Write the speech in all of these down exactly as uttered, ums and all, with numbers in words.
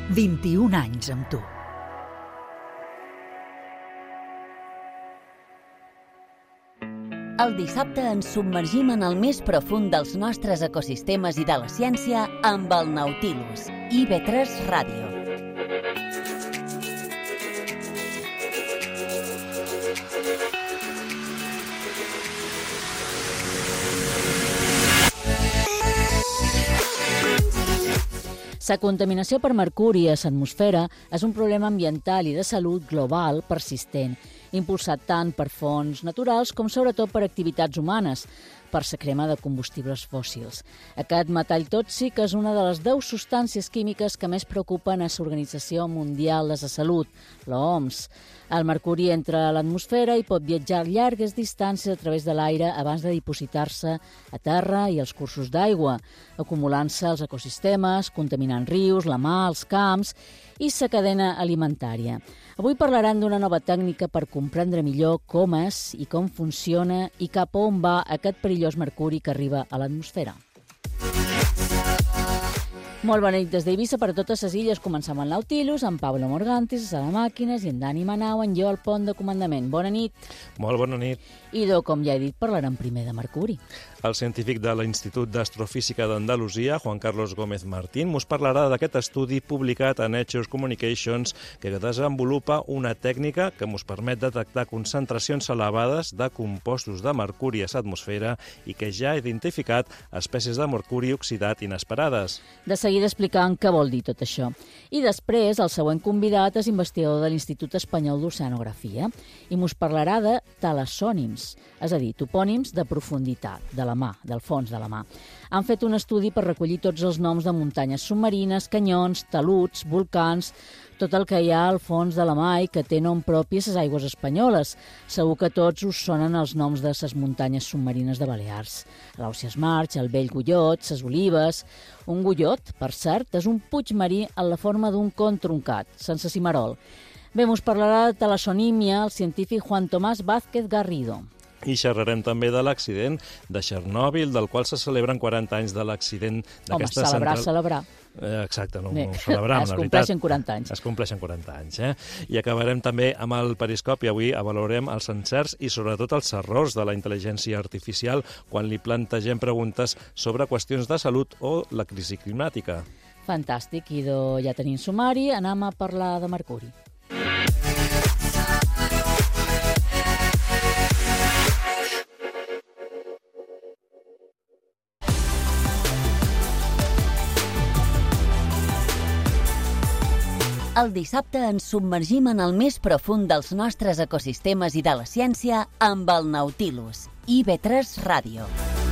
vint-i-un anys amb tu. El dissabte ens submergim en el més profund dels nostres ecosistemes i de la ciència amb el Nautilus, I V tres Ràdio. La contaminació per mercuri a l'atmosfera és un problema ambiental i de salut global persistent, impulsat tant per fonts naturals com sobretot per activitats humanes, per la crema de combustibles fòssils. Aquest metall tòxic és una de les deu substàncies químiques que més preocupen a l'Organització Mundial de la Salut, l'O M S. El mercuri entra a l'atmosfera i pot viatjar llargues distàncies a través de l'aire abans de dipositar-se a terra i als cursos d'aigua, acumulant-se als ecosistemes, contaminant rius, la mar, els camps i la cadena alimentària. Avui parlarem d'una nova tècnica per comprendre millor com és i com funciona i cap on va aquest perillós mercuri que arriba a l'atmosfera. Molt bona nit des d'Eivissa per a totes les illes. Comencem amb el Nautilus, amb Pablo Morgantis, a Sala Màquines, i en Dani Manau, en jo al pont de comandament. Bona nit. Molt bona nit. I do, com ja he dit, parlarem primer de mercuri. El científic de l'Institut d'Astrofísica d'Andalusia, Juan Carlos Gómez Martín, mos parlarà d'aquest estudi publicat a Nature Communications que desenvolupa una tècnica que mos permet detectar concentracions elevades de compostos de mercuri a l'atmosfera i que ja ha identificat espècies de mercuri oxidat inesperades. De seguida explicant què vol dir tot això. I després, el següent convidat és investigador de l'Institut Espanyol d'Oceanografia i mos parlarà de talassònims, és a dir, topònims de profunditat, de la mà, del fons de la mà. Han fet un estudi per recollir tots els noms de muntanyes submarines, canyons, taluds, volcans, tot el que hi ha al fons de la mà i que té nom propi a les aigües espanyoles. Segur que tots us sonen els noms de les muntanyes submarines de Balears. L'Ausiàs March, el Vell Gullot, les Olives... Un gullot, per cert, és un puig marí en la forma d'un con truncat, sense cimarol. Bé, us parlarà de talassònimia el científic Juan Tomás Vázquez Garrido. I xerrarem també de l'accident de Chernobyl, del qual se celebren quaranta anys de l'accident d'aquesta central. Home, celebrar, celebrar. Eh, exacte, no, no ho celebrem, es compleixen quaranta anys. Es compleixen quaranta anys, eh? I acabarem també amb el periscopi. Avui avalorem els encerts i sobretot els errors de la intel·ligència artificial quan li plantegem preguntes sobre qüestions de salut o la crisi climàtica. Fantàstic, idò, ja tenim sumari, anem a parlar de mercuri. El dissabte ens submergim en el més profund dels nostres ecosistemes i de la ciència amb el Nautilus, I V tres Ràdio.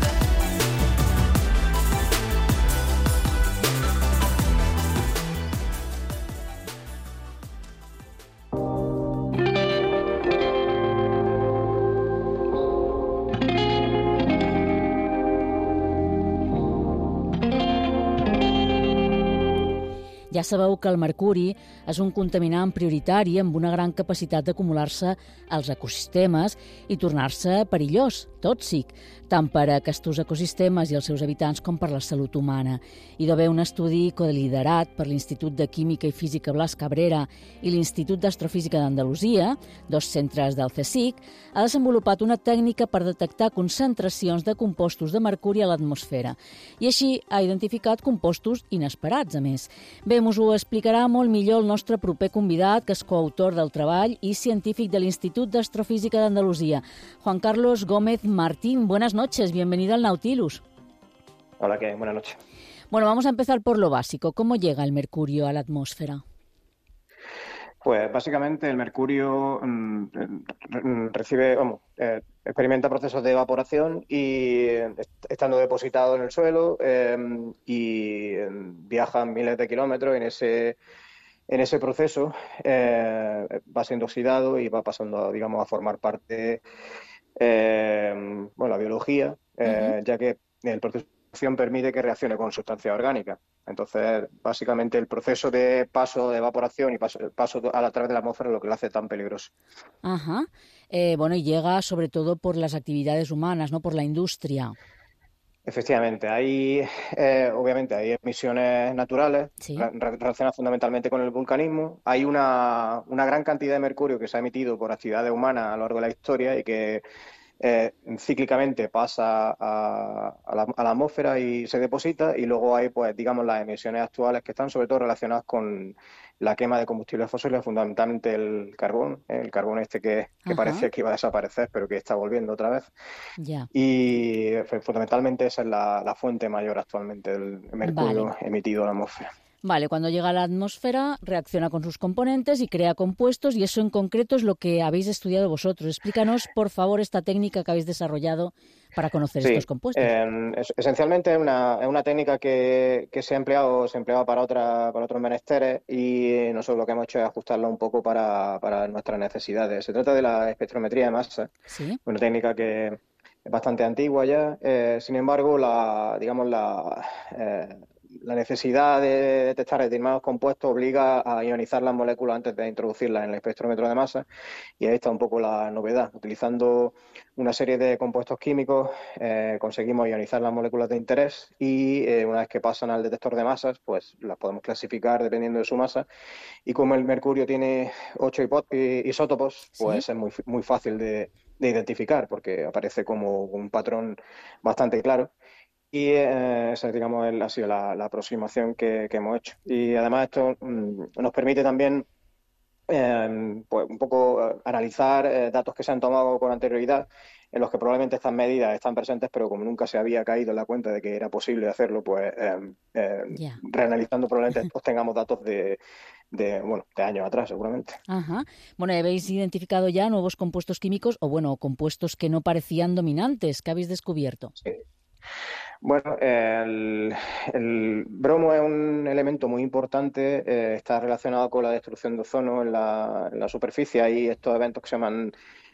Ja sabeu que el mercuri és un contaminant prioritari amb una gran capacitat d'acumular-se als ecosistemes i tornar-se perillós, tòxic, tant per a aquests ecosistemes i els seus habitants com per la salut humana. Hi va haver un estudi coliderat per l'Institut de Química i Física Blas Cabrera i l'Institut d'Astrofísica d'Andalusia, dos centres del CSIC, ha desenvolupat una tècnica per detectar concentracions de compostos de mercuri a l'atmosfera i així ha identificat compostos inesperats, a més. Bé, us ho explicarà molt millor el nostre proper convidat, que és coautor del treball i científic de l'Institut d'Astrofísica d'Andalusia, Juan Carlos Gómez Martín. Buenas noches, bienvenido al Nautilus. Hola, ¿qué? Buenas noches. Bueno, vamos a empezar por lo básico. ¿Cómo llega el mercurio a la atmósfera? Pues básicamente el mercurio mmm, recibe, vamos, eh, experimenta procesos de evaporación y estando depositado en el suelo eh, y eh, viaja miles de kilómetros en ese en ese proceso eh, va siendo oxidado y va pasando, digamos, a formar parte eh, bueno, la biología, eh, uh-huh. ya que el proceso permite que reaccione con sustancias orgánicas. Entonces, básicamente el proceso de paso de evaporación y paso, paso a, la, a través de la atmósfera es lo que lo hace tan peligroso. Ajá. Eh, bueno, y llega sobre todo por las actividades humanas, ¿no? Por la industria. Efectivamente, hay, eh, obviamente, hay emisiones naturales Sí. re- relacionadas fundamentalmente con el vulcanismo. Hay una, una gran cantidad de mercurio que se ha emitido por actividades humanas a lo largo de la historia y que eh, cíclicamente pasa a, a la, a la atmósfera y se deposita, y luego hay, pues, digamos, las emisiones actuales que están sobre todo relacionadas con la quema de combustibles fósiles, fundamentalmente el carbón, el carbón este que, que Ajá, parece que iba a desaparecer, pero que está volviendo otra vez. ya. Y f- fundamentalmente esa es la, la fuente mayor actualmente del Vale. mercurio emitido a la atmósfera. Vale, cuando llega a la atmósfera reacciona con sus componentes y crea compuestos, y eso en concreto es lo que habéis estudiado vosotros. Explícanos, por favor, esta técnica que habéis desarrollado para conocer Sí, estos compuestos. eh, es- esencialmente es una, es una técnica que, que se ha empleado, se empleaba para otra, para otros menesteres, y nosotros lo que hemos hecho es ajustarla un poco para, para nuestras necesidades. Se trata de la espectrometría de masa, Sí, una técnica que es bastante antigua ya. Eh, sin embargo, la, digamos, la, eh, la necesidad de detectar determinados compuestos obliga a ionizar las moléculas antes de introducirlas en el espectrómetro de masa, y ahí está un poco la novedad. Utilizando una serie de compuestos químicos eh, conseguimos ionizar las moléculas de interés, y eh, una vez que pasan al detector de masas, pues las podemos clasificar dependiendo de su masa. Y como el mercurio tiene ocho hipo- i- isótopos, sí. pues es muy, muy fácil de, de identificar porque aparece como un patrón bastante claro. Y eh, esa, digamos, el- ha sido la, la aproximación que, que hemos hecho. Y además esto mm, nos permite también eh, pues un poco eh, analizar eh, datos que se han tomado con anterioridad, en los que probablemente estas medidas están presentes, pero como nunca se había caído en la cuenta de que era posible hacerlo, pues eh, eh, Ya. reanalizando probablemente obtengamos datos de, de, bueno, de años atrás, seguramente. Ajá. Bueno, ¿y habéis identificado ya nuevos compuestos químicos o, bueno, compuestos que no parecían dominantes? ¿Qué habéis descubierto? Sí. Bueno, el, el bromo es un elemento muy importante, eh, está relacionado con la destrucción de ozono en la, en la superficie. Hay estos eventos que se llaman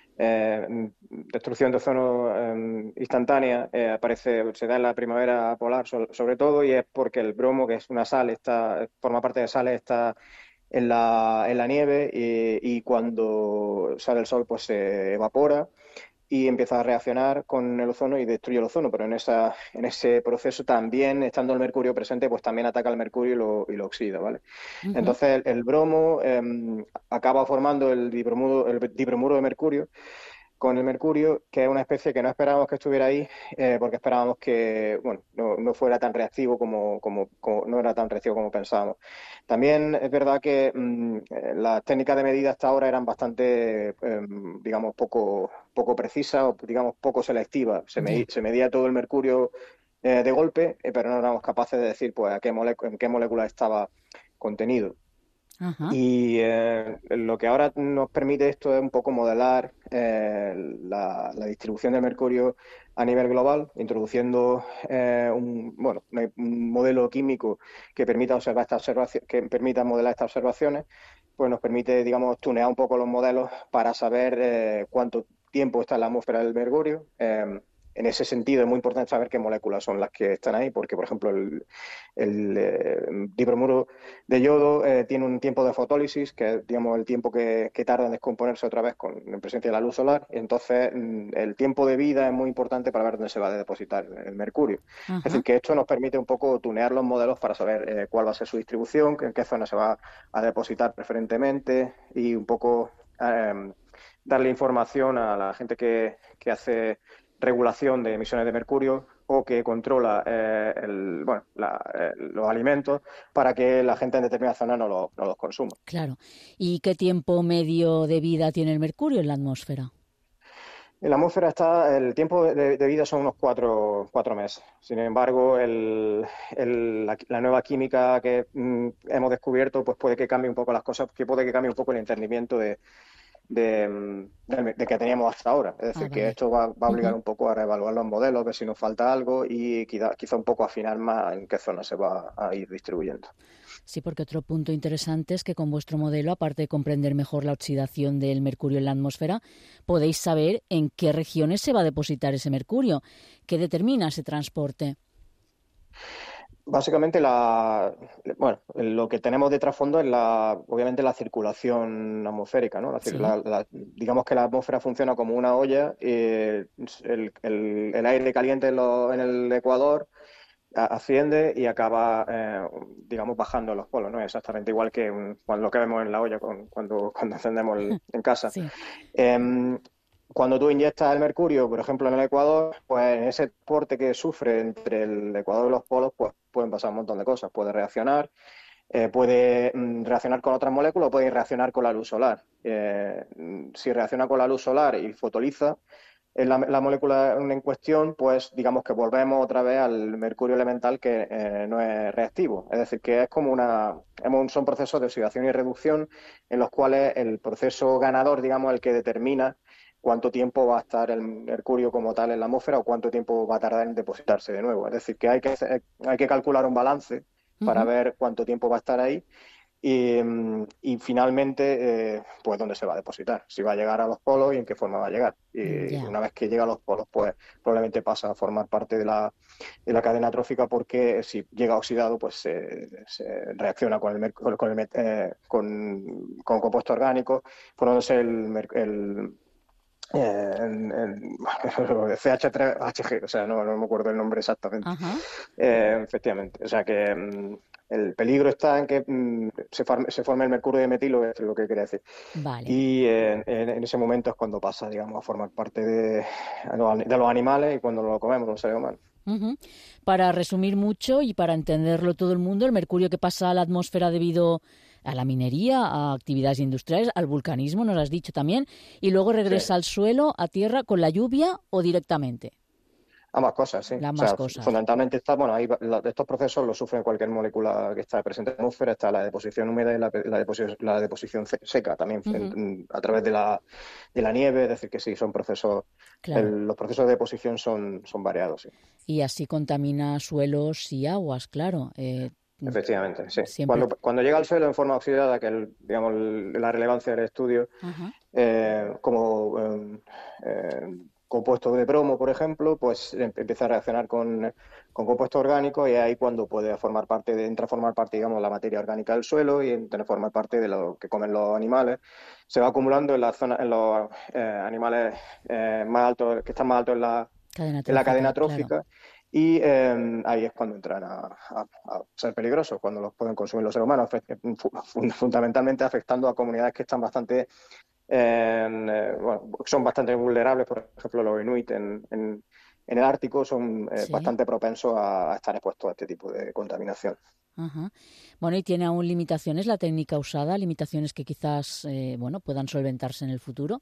eh, destrucción de ozono eh, instantánea, eh, aparece, se da en la primavera polar so- sobre todo, y es porque el bromo, que es una sal, está, forma parte de sales, está en la, en la nieve, y, y cuando sale el sol pues se evapora y empieza a reaccionar con el ozono y destruye el ozono, pero en, esa, en ese proceso también, estando el mercurio presente, pues también ataca el mercurio y lo, y lo oxida, ¿vale? Ujú. Entonces el, el bromo eh, acaba formando el dibromuro, el dibromuro de mercurio con el mercurio, que es una especie que no esperábamos que estuviera ahí, eh, porque esperábamos que, bueno, no, no fuera tan reactivo como, como, como- no era tan reactivo como pensábamos. También es verdad que mm, eh, las técnicas de medida hasta ahora eran bastante, eh, digamos, poco, poco precisas, o digamos poco selectivas. Se, Ya. medi- se medía todo el mercurio eh, de golpe, eh, pero no éramos capaces de decir, pues, a qué molécula, en qué molécula estaba contenido. Ajá. Y eh, lo que ahora nos permite esto es un poco modelar eh, la, la distribución del mercurio a nivel global, introduciendo eh, un, bueno, un modelo químico que permita observar estas observaciones, que permita modelar estas observaciones, pues nos permite, digamos, tunear un poco los modelos para saber eh, cuánto tiempo está en la atmósfera del mercurio. Eh, en ese sentido es muy importante saber qué moléculas son las que están ahí, porque, por ejemplo, el, el eh, dibromuro de yodo eh, tiene un tiempo de fotólisis, que es, digamos, el tiempo que, que tarda en descomponerse otra vez con, en presencia de la luz solar. Y entonces, mm, el tiempo de vida es muy importante para ver dónde se va a depositar el mercurio. Es Ajá. decir, que esto nos permite un poco tunear los modelos para saber eh, cuál va a ser su distribución, en qué zona se va a depositar preferentemente, y un poco eh, darle información a la gente que, que hace regulación de emisiones de mercurio, o que controla eh, el, bueno, la, eh, los alimentos, para que la gente en determinadas zonas no, lo, no los consuma. Claro. ¿Y qué tiempo medio de vida tiene el mercurio en la atmósfera? En la atmósfera está, el tiempo de, de vida son unos cuatro, cuatro meses. Sin embargo, el, el, la, la nueva química que mm, hemos descubierto, pues puede que cambie un poco las cosas, que puede que cambie un poco el entendimiento de, de, de, de que teníamos hasta ahora. Es Ah, decir, que vale. esto va, va a obligar Ujú. un poco a reevaluar los modelos, ver si nos falta algo, y quizá, quizá un poco afinar más en qué zona se va a ir distribuyendo. Sí, porque otro punto interesante es que con vuestro modelo, aparte de comprender mejor la oxidación del mercurio en la atmósfera, podéis saber en qué regiones se va a depositar ese mercurio, qué determina ese transporte. Básicamente, la, bueno, lo que tenemos de trasfondo es la, obviamente la circulación atmosférica, ¿no? La cir- Sí. la- la- digamos que la atmósfera funciona como una olla y el, el- el aire caliente en, lo- en el ecuador a- asciende y acaba, eh, digamos, bajando a los polos, ¿no? Exactamente igual que un- cuando lo que vemos en la olla con- cuando, cuando encendemos el- en casa. Sí. Em, Cuando tú inyectas el mercurio, por ejemplo, en el Ecuador, pues en ese transporte que sufre entre el Ecuador y los polos, pues pueden pasar un montón de cosas. Puede reaccionar, eh, puede mm, reaccionar con otras moléculas o puede reaccionar con la luz solar. Eh, mm, si reacciona con la luz solar y fotoliza eh, la, la molécula en cuestión, pues digamos que volvemos otra vez al mercurio elemental que eh, no es reactivo. Es decir, que es como una, hemos- son procesos de oxidación y reducción en los cuales el proceso ganador, digamos, el que determina cuánto tiempo va a estar el mercurio como tal en la atmósfera o cuánto tiempo va a tardar en depositarse de nuevo. Es decir, que hay que, hacer- hay que calcular un balance para Ujú. ver cuánto tiempo va a estar ahí y, mm, y finalmente, eh, pues dónde se va a depositar, si va a llegar a los polos y en qué forma va a llegar. Y Ya. una vez que llega a los polos, pues probablemente pasa a formar parte de la, de la cadena trófica porque si llega oxidado, pues se, se reacciona con el, merc- con, el met- eh, con, con compuestos orgánicos, formándose el, mer- el eh, en, en, C H tres H G, o sea, no, no me acuerdo el nombre exactamente. Ajá. Eh, efectivamente, o sea que mm, el peligro está en que mm, se, forme, se forme el mercurio de metilo, es lo que quería decir. Vale. Y eh, en, en ese momento es cuando pasa, digamos, a formar parte de, de los animales y cuando lo comemos los seres humanos. Ujú. Para resumir mucho y para entenderlo todo el mundo, el mercurio que pasa a la atmósfera debido a la minería, a actividades industriales, al vulcanismo, nos has dicho también, y luego Sí. regresa al suelo, a tierra, con la lluvia o directamente. Ambas cosas, sí. Las O ambas sea, cosas. fundamentalmente está, bueno, ahí va- la- estos procesos los sufren cualquier molécula que está presente en la atmósfera, está la deposición húmeda y la, la deposición, la deposición se- seca también en- Ujú. en- a través de la, de la nieve, es decir, que sí, son procesos, Claro. el- los procesos de deposición son, son variados, sí. Y así contamina suelos y aguas, claro. Eh, Efectivamente, sí. siempre. Cuando, cuando llega al suelo en forma oxidada, que es digamos, el- la relevancia del estudio, Ajá. eh, como eh, eh, compuesto de bromo, por ejemplo, pues em- empieza a reaccionar con, con compuestos orgánicos y es ahí cuando puede formar parte de, entra a formar parte, digamos, la materia orgánica del suelo y entra a formar parte de lo que comen los animales. Se va acumulando en la zona, en los eh, animales eh, más altos, que están más altos en la, Cadena en la trófica, cadena claro. trófica. Y eh, ahí es cuando entran a, a- a ser peligrosos, cuando los pueden consumir los seres humanos, fe- fu- fundamentalmente afectando a comunidades que están bastante en, eh, bueno, son bastante vulnerables. Por ejemplo, los inuit en, en- en el Ártico son eh, Sí. bastante propensos a, a estar expuestos a este tipo de contaminación. Ajá. Bueno, y tiene aún limitaciones la técnica usada, limitaciones que quizás, eh, bueno, puedan solventarse en el futuro.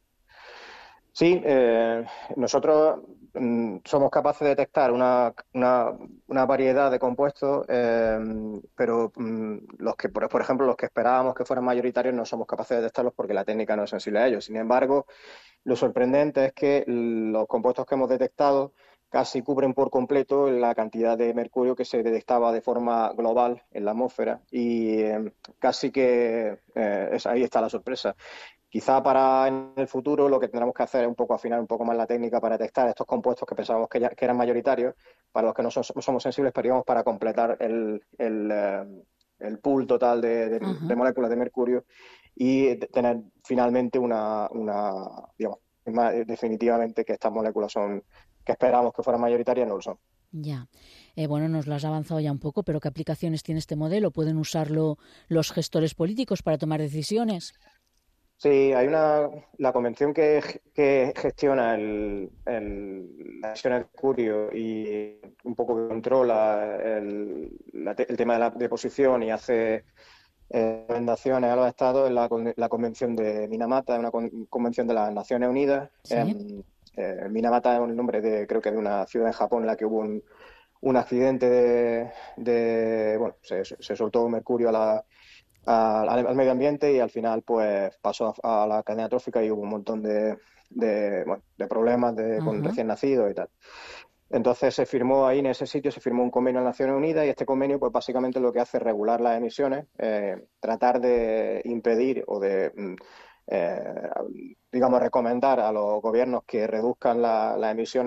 Sí, eh, nosotros mm, somos capaces de detectar una, una- una variedad de compuestos, eh, pero mm, los que, por, por ejemplo, los que esperábamos que fueran mayoritarios no somos capaces de detectarlos porque la técnica no es sensible a ellos. Sin embargo, lo sorprendente es que los compuestos que hemos detectado casi cubren por completo la cantidad de mercurio que se detectaba de forma global en la atmósfera y eh, casi que eh, es, ahí está la sorpresa. Quizá para en el futuro lo que tendremos que hacer es un poco afinar un poco más la técnica para detectar estos compuestos que pensábamos que, ya, que eran mayoritarios, para los que no so- somos sensibles, pero digamos para completar el, el, eh, el pool total de, de- de Ajá. moléculas de mercurio y de- tener finalmente una, una digamos, ma- definitivamente que estas moléculas son, que esperamos que fueran mayoritarias, no lo son. Ya. Eh, bueno, nos lo has avanzado ya un poco, pero ¿qué aplicaciones tiene este modelo? ¿Pueden usarlo los gestores políticos para tomar decisiones? Sí, hay una, la convención que, que gestiona el, el, la emisión de mercurio y un poco que controla el, la te- el tema de la deposición y hace eh, recomendaciones a los estados, es la, con- la convención de Minamata, es una con- convención de las Naciones Unidas. Sí. Em, eh, Minamata es un nombre de, creo que de una ciudad en Japón en la que hubo un, un accidente de, de- bueno, se, se soltó mercurio a la al, al medio ambiente y al final pues pasó a, a la cadena trófica y hubo un montón de, de, bueno, de problemas de, con Ajá. recién nacidos y tal. Entonces se firmó ahí en ese sitio, se firmó un convenio de las Naciones Unidas y este convenio pues básicamente lo que hace es regular las emisiones, eh, tratar de impedir o de, mm, eh, digamos, recomendar a los gobiernos que reduzcan la- las emisiones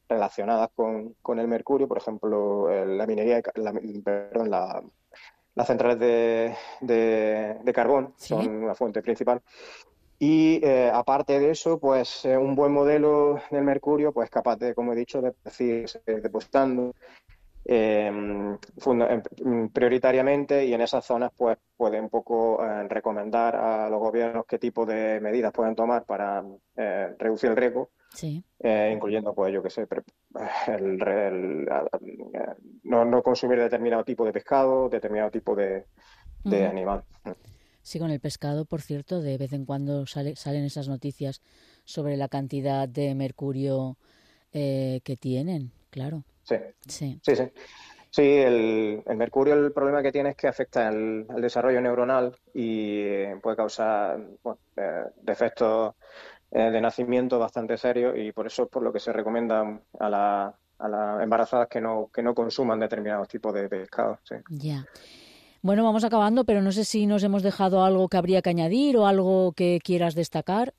relacionadas con, con el mercurio, por ejemplo, eh, la minería, la, perdón, la, las centrales de, de, de carbón, ¿Sí? son una fuente principal. Y eh, aparte de eso, pues eh, un buen modelo del mercurio, pues capaz de, como he dicho, de seguir depositando eh, funda- eh, prioritariamente, y en esas zonas pues puede un poco eh, recomendar a los gobiernos qué tipo de medidas pueden tomar para eh, reducir el riesgo, Sí. eh, incluyendo, pues yo qué sé, pre- el, el- eh, no, no consumir determinado tipo de pescado, determinado tipo de, de Ujú. animal. Sí, con el pescado, por cierto, de vez en cuando sale, salen esas noticias sobre la cantidad de mercurio eh, que tienen, claro. Sí, Sí. sí, sí. Sí, el, el mercurio, el problema que tiene es que afecta al, al desarrollo neuronal y eh, puede causar, bueno, eh, defectos eh, de nacimiento bastante serios, y por eso es por lo que se recomienda a, la- a las embarazadas que no, que no consuman determinados tipos de pescado. Sí. Ya. Bueno, vamos acabando, pero no sé si nos hemos dejado algo que habría que añadir o algo que quieras destacar.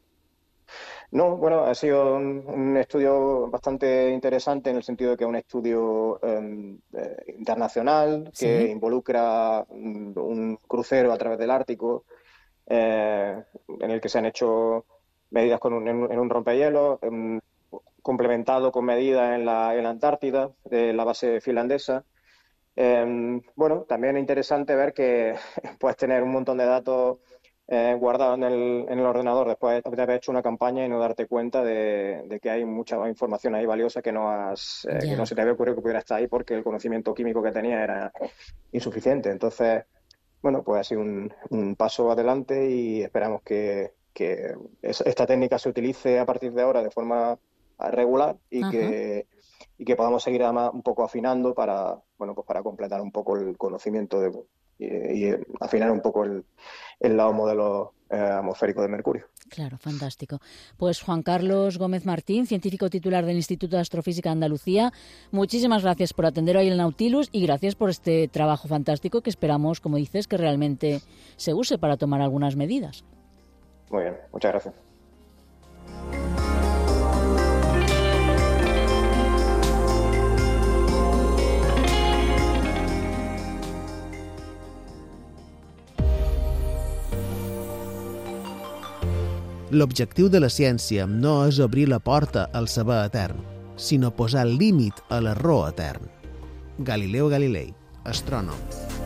No, bueno, ha sido un, un estudio bastante interesante en el sentido de que es un estudio eh, eh, internacional que Sí. involucra un, un crucero a través del Ártico, eh, en el que se han hecho medidas con un, en, un en un rompehielos, em, complementado con medidas en la, en la Antártida, de la base finlandesa. Eh, bueno, también es interesante ver que puedes tener un montón de datos eh, guardados en el, en el ordenador después de haber hecho una campaña y no darte cuenta de, de que hay mucha información ahí valiosa que no has, eh, que no Ya. se te había ocurrido que pudiera estar ahí porque el conocimiento químico que tenía era insuficiente. Entonces, bueno, pues ha sido un, un paso adelante, y esperamos que, que es- esta técnica se utilice a partir de ahora de forma regular, y Ajá. que, y que podamos seguir además un poco afinando para, bueno, pues para completar un poco el conocimiento de, y, y afinar un poco el, el lado modelo eh, atmosférico de mercurio. Claro, fantástico. Pues Juan Carlos Gómez Martín, científico titular del Instituto de Astrofísica de Andalucía, muchísimas gracias por atender hoy el Nautilus y gracias por este trabajo fantástico que esperamos, como dices, que realmente se use para tomar algunas medidas. Muy bien, muchas gracias. L'objectiu de la ciència no és obrir la porta al saber etern, sinó posar límit a l'error etern. Galileo Galilei, astrònom.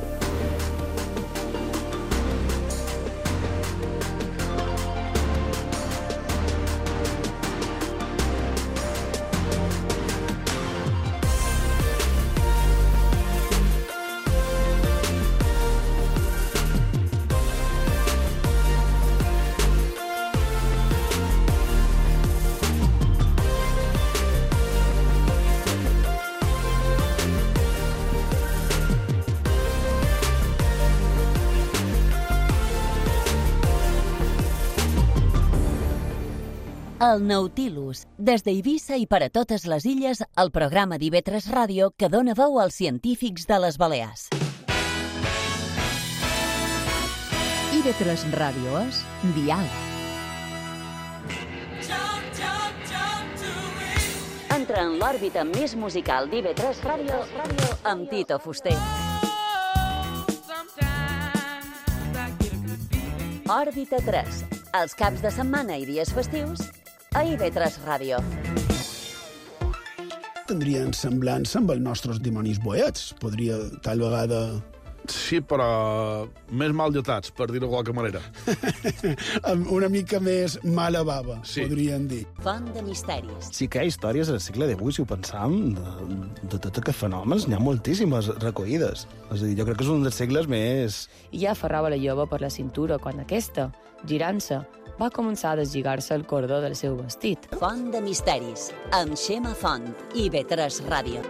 El Nautilus, des d'Eivissa i per a totes les illes, el programa d'I V tres Ràdio que dona veu als científics de les Balears. I V tres Ràdio és Dial. Entra en l'òrbita més musical d'I V tres Ràdio amb Tito Fuster. Òrbita tres, els caps de setmana i dies festius, a I V tres Ràdio. Tindrien semblança amb els nostres dimonis boets. Podria, tal vegada... Sí, però més mal dotats, per dir-ho de qualque manera. amb una mica més mala bava, Sí. podrien dir. Font de misteris. Sí que hi ha històries al segle divuit, si ho pensam, de, de tots aquests fenòmens, n'hi ha moltíssimes recollides. És a dir, jo crec que és un dels segles més... I ja aferrava la jove per la cintura quan aquesta, girant-se, va començar a deslligar-se el cordó del seu vestit. Font de misteris, amb Xema Font, I V tres Ràdio.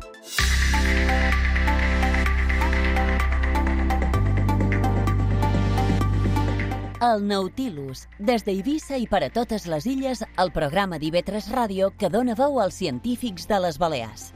El Nautilus, des d'Eivissa i per a totes les illes, el programa d'I V tres Ràdio que dona veu als científics de les Balears.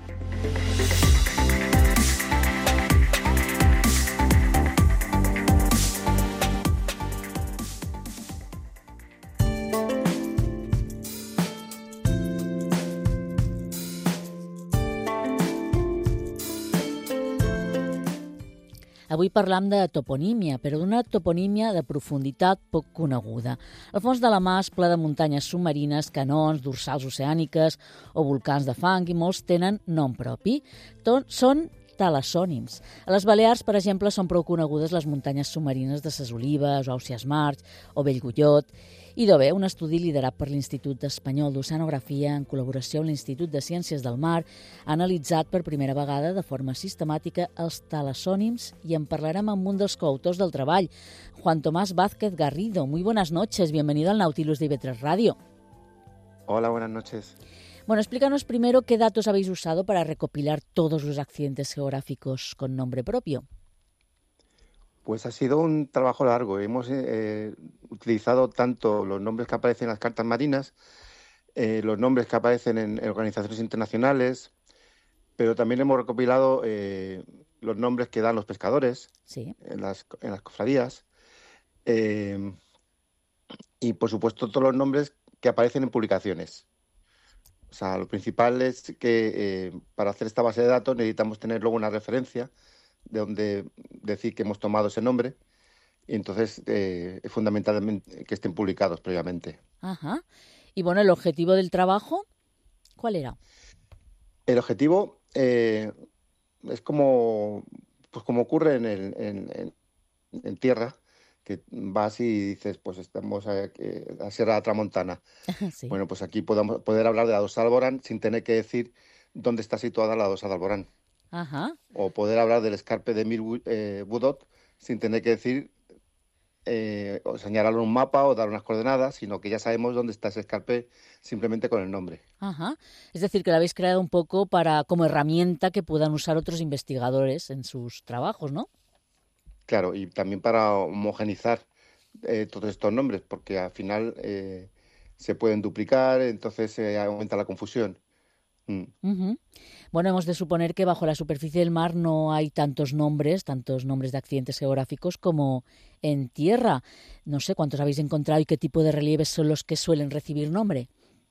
Avui parlam de toponímia, però d'una toponímia de profunditat poc coneguda. El fons de la mar és ple de muntanyes submarines, canons, dorsals oceàniques o volcans de fang i molts tenen nom propi. Tot són talassònims. A les Balears, per exemple, són prou conegudes les muntanyes submarines de Ses Olives, o Ausiàs March, o Bellgullot. Idò bé, un estudi liderat per l'Institut Espanyol d'Oceanografia en col·laboració amb l'Institut de Ciències del Mar ha analitzat per primera vegada de forma sistemàtica els talassònims i en parlarem amb un dels coautors del treball, Juan Tomás Vázquez Garrido. Muy buenas noches, bienvenido al Nautilus de I B tres Radio. Hola, buenas noches. Bueno, explícanos primero qué datos habéis usado para recopilar todos los accidentes geográficos con nombre propio. Pues ha sido un trabajo largo. Hemos eh, utilizado tanto los nombres que aparecen en las cartas marinas, eh, los nombres que aparecen en, en organizaciones internacionales, pero también hemos recopilado eh, los nombres que dan los pescadores sí. en, las, en las cofradías eh, y, por supuesto, todos los nombres que aparecen en publicaciones. O sea, lo principal es que eh, para hacer esta base de datos necesitamos tener luego una referencia de donde decir que hemos tomado ese nombre y entonces eh, es fundamental que estén publicados previamente. Ajá. Y bueno, ¿el objetivo del trabajo cuál era? El objetivo eh, es como, pues como ocurre en, el, en, en, en tierra, que vas y dices, pues estamos aquí, en la Sierra de Tramontana. Sí. Bueno, pues aquí podemos poder hablar de la Dorsal Alborán sin tener que decir dónde está situada la Dorsal Alborán. Ajá. O poder hablar del escarpe de Mir eh, Budot sin tener que decir eh, o señalarlo en un mapa o dar unas coordenadas, sino que ya sabemos dónde está ese escarpe simplemente con el nombre. Ajá. Es decir, que lo habéis creado un poco para como herramienta que puedan usar otros investigadores en sus trabajos, ¿no? Claro, y también para homogenizar eh, todos estos nombres, porque al final eh, se pueden duplicar, entonces se eh, aumenta la confusión. Mm. Uh-huh. Bueno, hemos de suponer que bajo la superficie del mar no hay tantos nombres, tantos nombres de accidentes geográficos como en tierra. No sé cuántos habéis encontrado y qué tipo de relieves son los que suelen recibir nombre.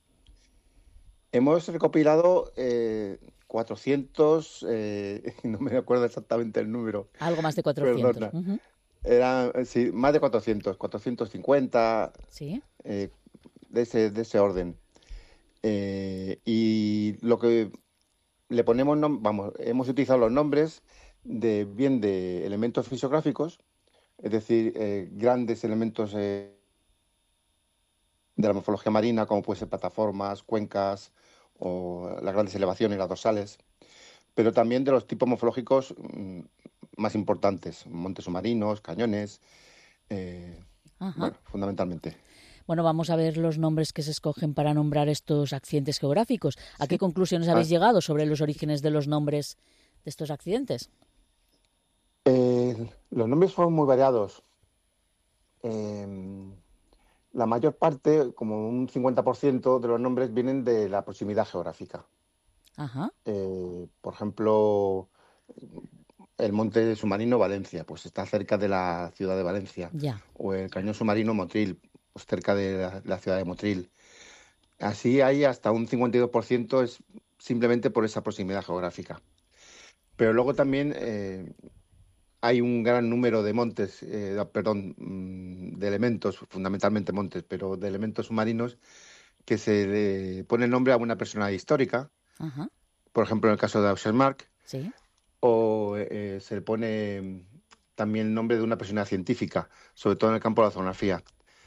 Hemos recopilado eh, cuatrocientos, eh, no me acuerdo exactamente el número. Algo más de cuatrocientos. Uh-huh. Era, sí, más de cuatrocientos, cuatrocientos cincuenta, ¿sí? eh, de, ese, de ese orden. Eh, y lo que le ponemos, vamos, hemos utilizado los nombres de bien de elementos fisiográficos, es decir, eh, grandes elementos eh, de la morfología marina, como pueden ser plataformas, cuencas o las grandes elevaciones, las dorsales, pero también de los tipos morfológicos mmm, más importantes, montes submarinos, cañones, eh, bueno, fundamentalmente. Bueno, vamos a ver los nombres que se escogen para nombrar estos accidentes geográficos. ¿A sí. qué conclusiones habéis ah. llegado sobre los orígenes de los nombres de estos accidentes? Eh, los nombres son muy variados. Eh, la mayor parte, como un cincuenta por ciento de los nombres, vienen de la proximidad geográfica. Ajá. Eh, por ejemplo, el monte submarino Valencia, pues está cerca de la ciudad de Valencia. Ya. O el cañón submarino Motril, pues cerca de la, la ciudad de Motril. Así hay hasta un cincuenta y dos por ciento es simplemente por esa proximidad geográfica. Pero luego también eh, hay un gran número de montes, eh, perdón, de elementos, fundamentalmente montes, pero de elementos submarinos que se le pone el nombre a una persona histórica. Ajá. Por ejemplo, en el caso de Ausiàs March. Sí. O eh, se le pone también el nombre de una persona científica, sobre todo en el campo de la oceanografía.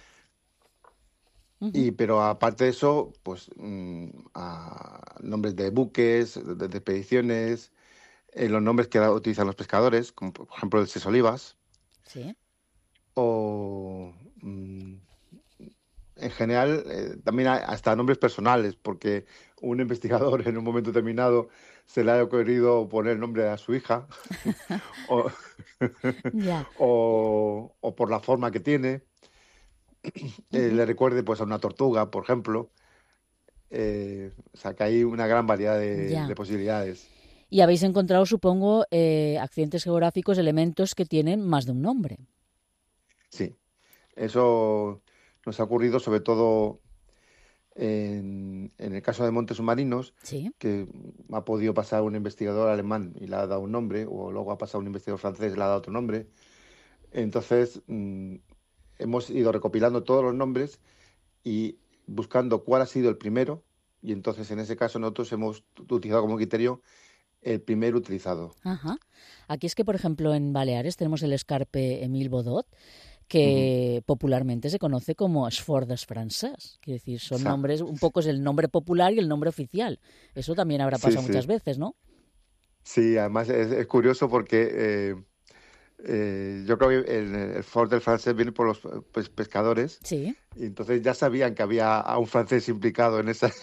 Y, pero aparte de eso, pues mmm, a nombres de buques, de, de expediciones, eh, los nombres que utilizan los pescadores, como por ejemplo el Ses Olivas. Sí. O mmm, en general eh, también hay hasta nombres personales, porque un investigador en un momento determinado se le ha ocurrido poner el nombre a su hija o, yeah. o, o por la forma que tiene. Eh, le recuerde pues a una tortuga, por ejemplo. Eh, o sea, que hay una gran variedad de, ya. de posibilidades. Y habéis encontrado, supongo, eh, accidentes geográficos, elementos que tienen más de un nombre. Sí, eso nos ha ocurrido sobre todo En, en el caso de montes submarinos, sí. que ha podido pasar un investigador alemán y le ha dado un nombre, o luego ha pasado un investigador francés y le ha dado otro nombre. Entonces, mmm, hemos ido recopilando todos los nombres y buscando cuál ha sido el primero, y entonces en ese caso nosotros hemos utilizado como criterio el primer utilizado. Ajá. Aquí es que, por ejemplo, en Baleares tenemos el escarpe Emile Bodot, que uh-huh. popularmente se conoce como Esfordes francés. Quiere decir, son Sa- nombres, un poco es el nombre popular y el nombre oficial. Eso también habrá pasado sí, muchas sí. veces, ¿no? Sí, además es, es curioso porque eh, eh, yo creo que el, el Ford del francés viene por los pues, pescadores. Sí. Y entonces ya sabían que había a un francés implicado en esa,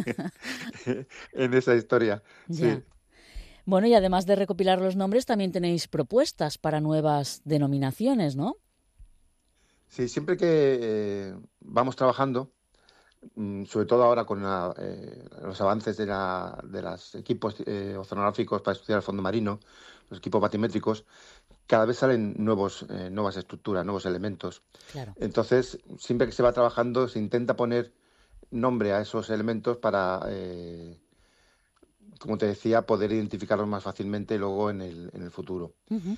en esa historia. Ya. Sí. Bueno, y además de recopilar los nombres, también tenéis propuestas para nuevas denominaciones, ¿no? Sí, siempre que eh, vamos trabajando, sobre todo ahora con la, eh, los avances de, la, de los equipos eh, oceanográficos para estudiar el fondo marino, los equipos batimétricos, cada vez salen nuevos, eh, nuevas estructuras, nuevos elementos. Claro. Entonces, siempre que se va trabajando, se intenta poner nombre a esos elementos para, eh, como te decía, poder identificarlos más fácilmente luego en el, en el futuro. Uh-huh.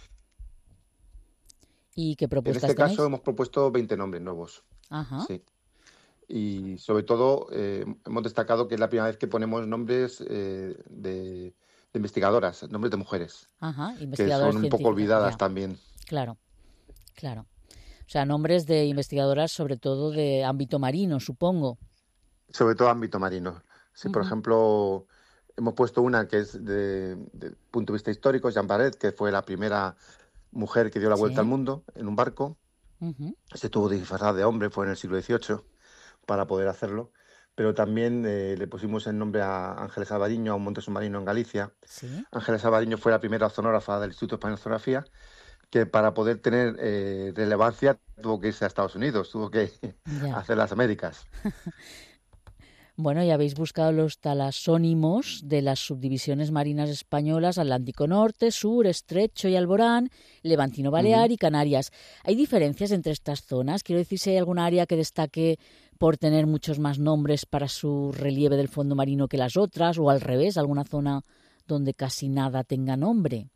¿Y qué propuestas En este tenéis? caso hemos propuesto veinte nombres nuevos. Ajá. Sí. Y sobre todo eh, hemos destacado que es la primera vez que ponemos nombres eh, de, de investigadoras, nombres de mujeres. Ajá, que son un poco olvidadas ya. también. Claro, claro. O sea, nombres de investigadoras sobre todo de ámbito marino, supongo. Sobre todo ámbito marino. Si, por uh-huh. ejemplo, hemos puesto una que es de, de punto de vista histórico, Jean Barret, que fue la primera mujer que dio la vuelta sí. al mundo en un barco. Uh-huh. Se tuvo que disfrazar de hombre, fue en el siglo dieciocho, para poder hacerlo. Pero también eh, le pusimos el nombre a Ángeles Alvariño, a un monte submarino en Galicia. ¿Sí? Ángeles Alvariño fue la primera oceanógrafa del Instituto Español de Oceanografía, que para poder tener eh, relevancia tuvo que irse a Estados Unidos, tuvo que ya. hacer las Américas. Bueno, y habéis buscado los talasónimos de las subdivisiones marinas españolas: Atlántico Norte, Sur, Estrecho y Alborán, Levantino Balear uh-huh. y Canarias. ¿Hay diferencias entre estas zonas? Quiero decir, si hay algún área que destaque por tener muchos más nombres para su relieve del fondo marino que las otras, o al revés, alguna zona donde casi nada tenga nombre.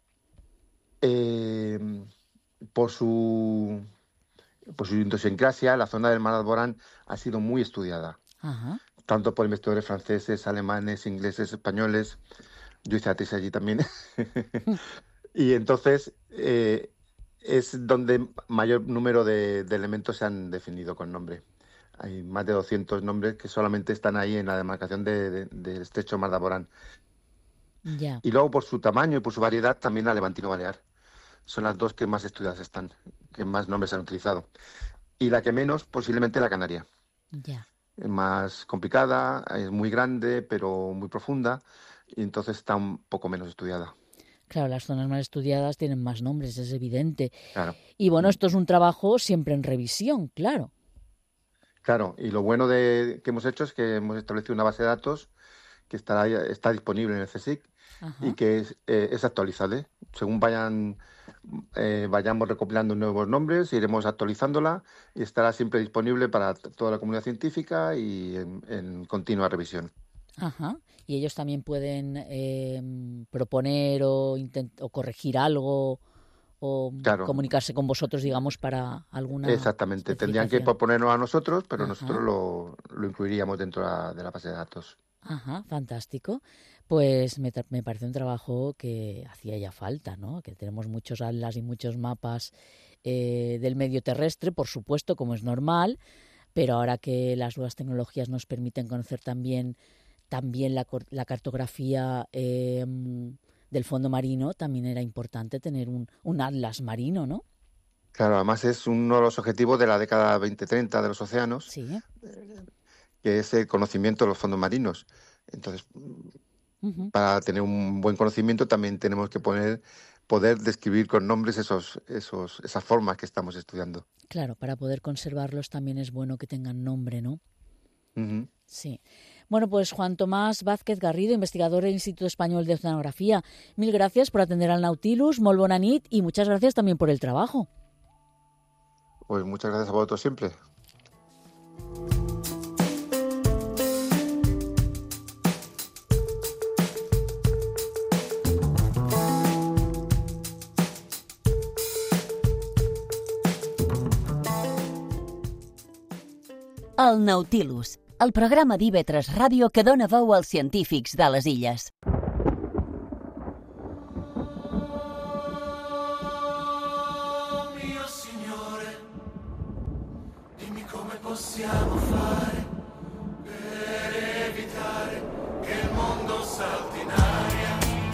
Eh, por su por su idiosincrasia, la zona del mar Alborán ha sido muy estudiada. Ajá. Tanto por investigadores franceses, alemanes, ingleses, españoles. Yo hice la tesis allí también. Y entonces eh, es donde mayor número de, de elementos se han definido con nombre. Hay más de doscientos nombres que solamente están ahí en la demarcación del de, de estrecho mar de Alborán. Ya. Y luego por su tamaño y por su variedad también la Levantino Balear. Son las dos que más estudiadas están, que más nombres han utilizado. Y la que menos, posiblemente la Canaria. Ya. Es más complicada, es muy grande, pero muy profunda, y entonces está un poco menos estudiada. Claro, las zonas más estudiadas tienen más nombres, es evidente. Claro. Y bueno, esto es un trabajo siempre en revisión, claro. Claro, y lo bueno de que hemos hecho es que hemos establecido una base de datos que estará, está disponible en el CSIC. Ajá. Y que es, eh, es actualizable. Según vayan eh, vayamos recopilando nuevos nombres, iremos actualizándola y estará siempre disponible para toda la comunidad científica y en, en continua revisión. Ajá. Y ellos también pueden eh, proponer o, intent- o corregir algo o claro. comunicarse con vosotros, digamos, para alguna Exactamente. Tendrían que proponernos a nosotros, pero Ajá. nosotros lo, lo incluiríamos dentro de la, de la base de datos. Ajá, fantástico. Pues me, me parece un trabajo que hacía ya falta, ¿no? Que tenemos muchos atlas y muchos mapas eh, del medio terrestre, por supuesto, como es normal, pero ahora que las nuevas tecnologías nos permiten conocer también, también la, la cartografía eh, del fondo marino, también era importante tener un, un atlas marino, ¿no? Claro, además es uno de los objetivos de la década veinte treinta de los océanos, sí. que es el conocimiento de los fondos marinos. Entonces, uh-huh. para tener un buen conocimiento también tenemos que poner, poder describir con nombres esos, esos, esas formas que estamos estudiando. Claro, para poder conservarlos también es bueno que tengan nombre, ¿no? Uh-huh. Sí. Bueno, pues Juan Tomás Vázquez Garrido, investigador del Instituto Español de Oceanografía, mil gracias por atender al Nautilus, molt bona nit y muchas gracias también por el trabajo. Pues muchas gracias a vosotros siempre. El Nautilus, el programa d'I V tres Ràdio que dona veu als científics de les illes. Possiamo fare per evitare che il mondo salti in aria.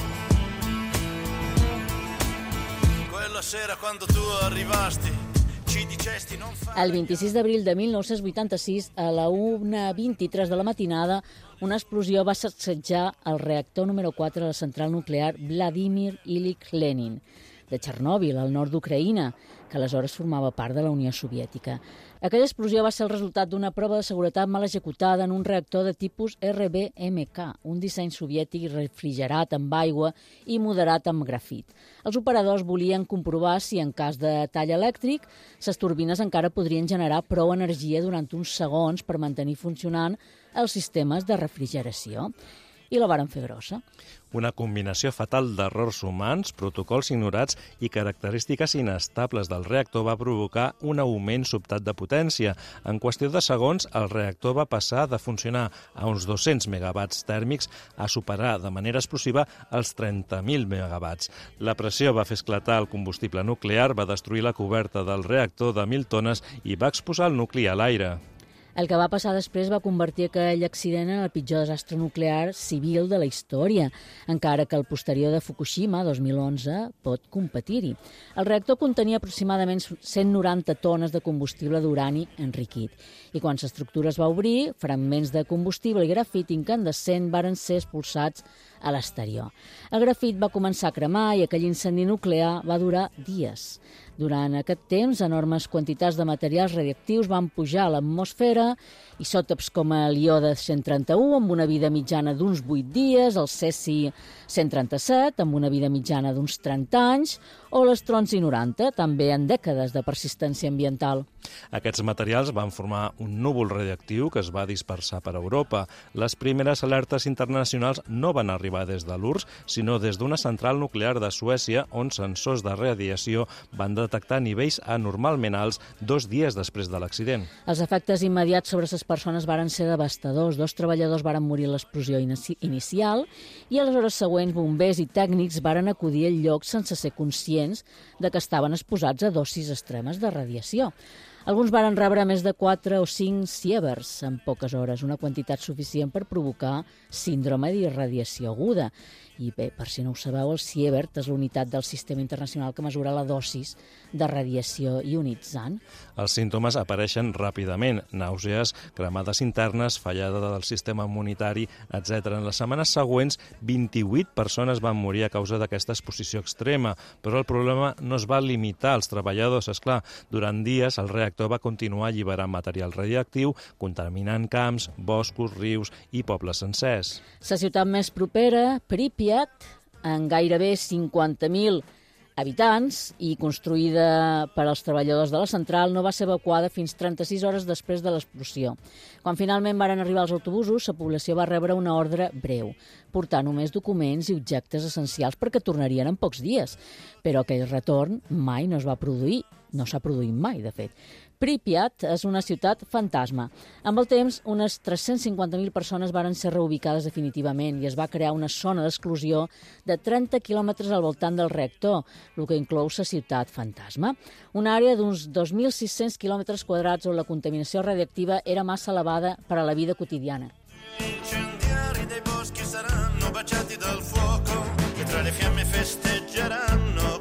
Quella sera quando tu arrivasti ci dicesti non fare... El vint-i-sis d'abril de mil nou-cents vuitanta-sis, a la una vint-i-tres de la matinada, una explosió va sacsejar el reactor número quatre de la central nuclear Vladimir Ilich Lenin de Txernòbil, al nord d'Ucraïna, que aleshores formava part de la Unió Soviètica. Aquella explosió va ser el resultat d'una prova de seguretat mal executada en un reactor de tipus R B M K, un disseny soviètic refrigerat amb aigua i moderat amb grafit. Els operadors volien comprovar si, en cas de tall elèctric, les turbines encara podrien generar prou energia durant uns segons per mantenir funcionant els sistemes de refrigeració. I la varen fer grossa. Una combinació fatal d'errors humans, protocols ignorats i característiques inestables del reactor va provocar un augment sobtat de potència. En qüestió de segons, el reactor va passar de funcionar a uns dos-cents megawatts tèrmics a superar de manera explosiva els trenta mil megawatts. La pressió va fer esclatar el combustible nuclear, va destruir la coberta del reactor de mil tones i va exposar el nucli a l'aire. El que va passar després va convertir aquell accident en el pitjor desastre nuclear civil de la història, encara que el posterior de Fukushima, dos mil onze, pot competir-hi. El reactor contenia aproximadament cent noranta tones de combustible d'urani enriquit, i quan l'estructura es va obrir, fragments de combustible i grafit incandescent varen ser expulsats a l'exterior. El grafit va començar a cremar i aquell incendi nuclear va durar dies. Durant aquest temps, enormes quantitats de materials radioactius van pujar a l'atmosfera, isòtops com el iode cent trenta-u, amb una vida mitjana d'uns vuit dies, el cesi cent trenta-set, amb una vida mitjana d'uns trenta anys, o l'estronci noranta, també en dècades de persistència ambiental. Aquests materials van formar un núvol radioactiu que es va dispersar per Europa. Les primeres alertes internacionals no van arribar des de l'U R S S, sinó des d'una central nuclear de Suècia, on sensors de radiació van detectar nivells anormalment alts dos dies després de l'accident. Els efectes immediats sobre les persones varen ser devastadors. Dos treballadors varen morir a l'explosió inici inicial i a les hores següents bombers i tècnics varen acudir al lloc sense ser conscients de que estaven exposats a dosis extremes de radiació. Alguns varen rebre més de quatre o cinc sieverts en poques hores, una quantitat suficient per provocar síndrome d'irradiació aguda. I bé, per si no ho sabeu, el sievert és l'unitat del Sistema Internacional que mesura la dosis de radiació ionitzant. Els símptomes apareixen ràpidament: nàusees, cremades internes, fallada del sistema immunitari, etcètera. En les setmanes següents, vint-i-vuit persones van morir a causa d'aquesta exposició extrema, però el problema no es va limitar als treballadors. Esclar, durant dies el reactor va continuar alliberant material radioactiu, contaminant camps, boscos, rius i pobles sencers. La ciutat més propera, Pripyat, amb gairebé cinquanta mil habitants i construïda per als treballadors de la central, no va ser evacuada fins trenta-sis hores després de l'explosió. Quan finalment varen arribar els autobusos, la població va rebre una ordre breu, portar només documents i objectes essencials perquè tornarien en pocs dies. Però aquell retorn mai no es va produir, no s'ha produït mai, de fet. Pripyat és una ciutat fantasma. Amb el temps, unes tres-cents cinquanta mil persones varen ser reubicades definitivament i es va crear una zona d'exclusió de trenta quilòmetres al voltant del reactor, el que inclou la ciutat fantasma. Una àrea d'uns dos mil sis-cents quilòmetres quadrats on la contaminació radioactiva era massa elevada per a la vida quotidiana. Incendiari dei boschi saranno baciati dal fuoco che tra le fiamme festeggeranno.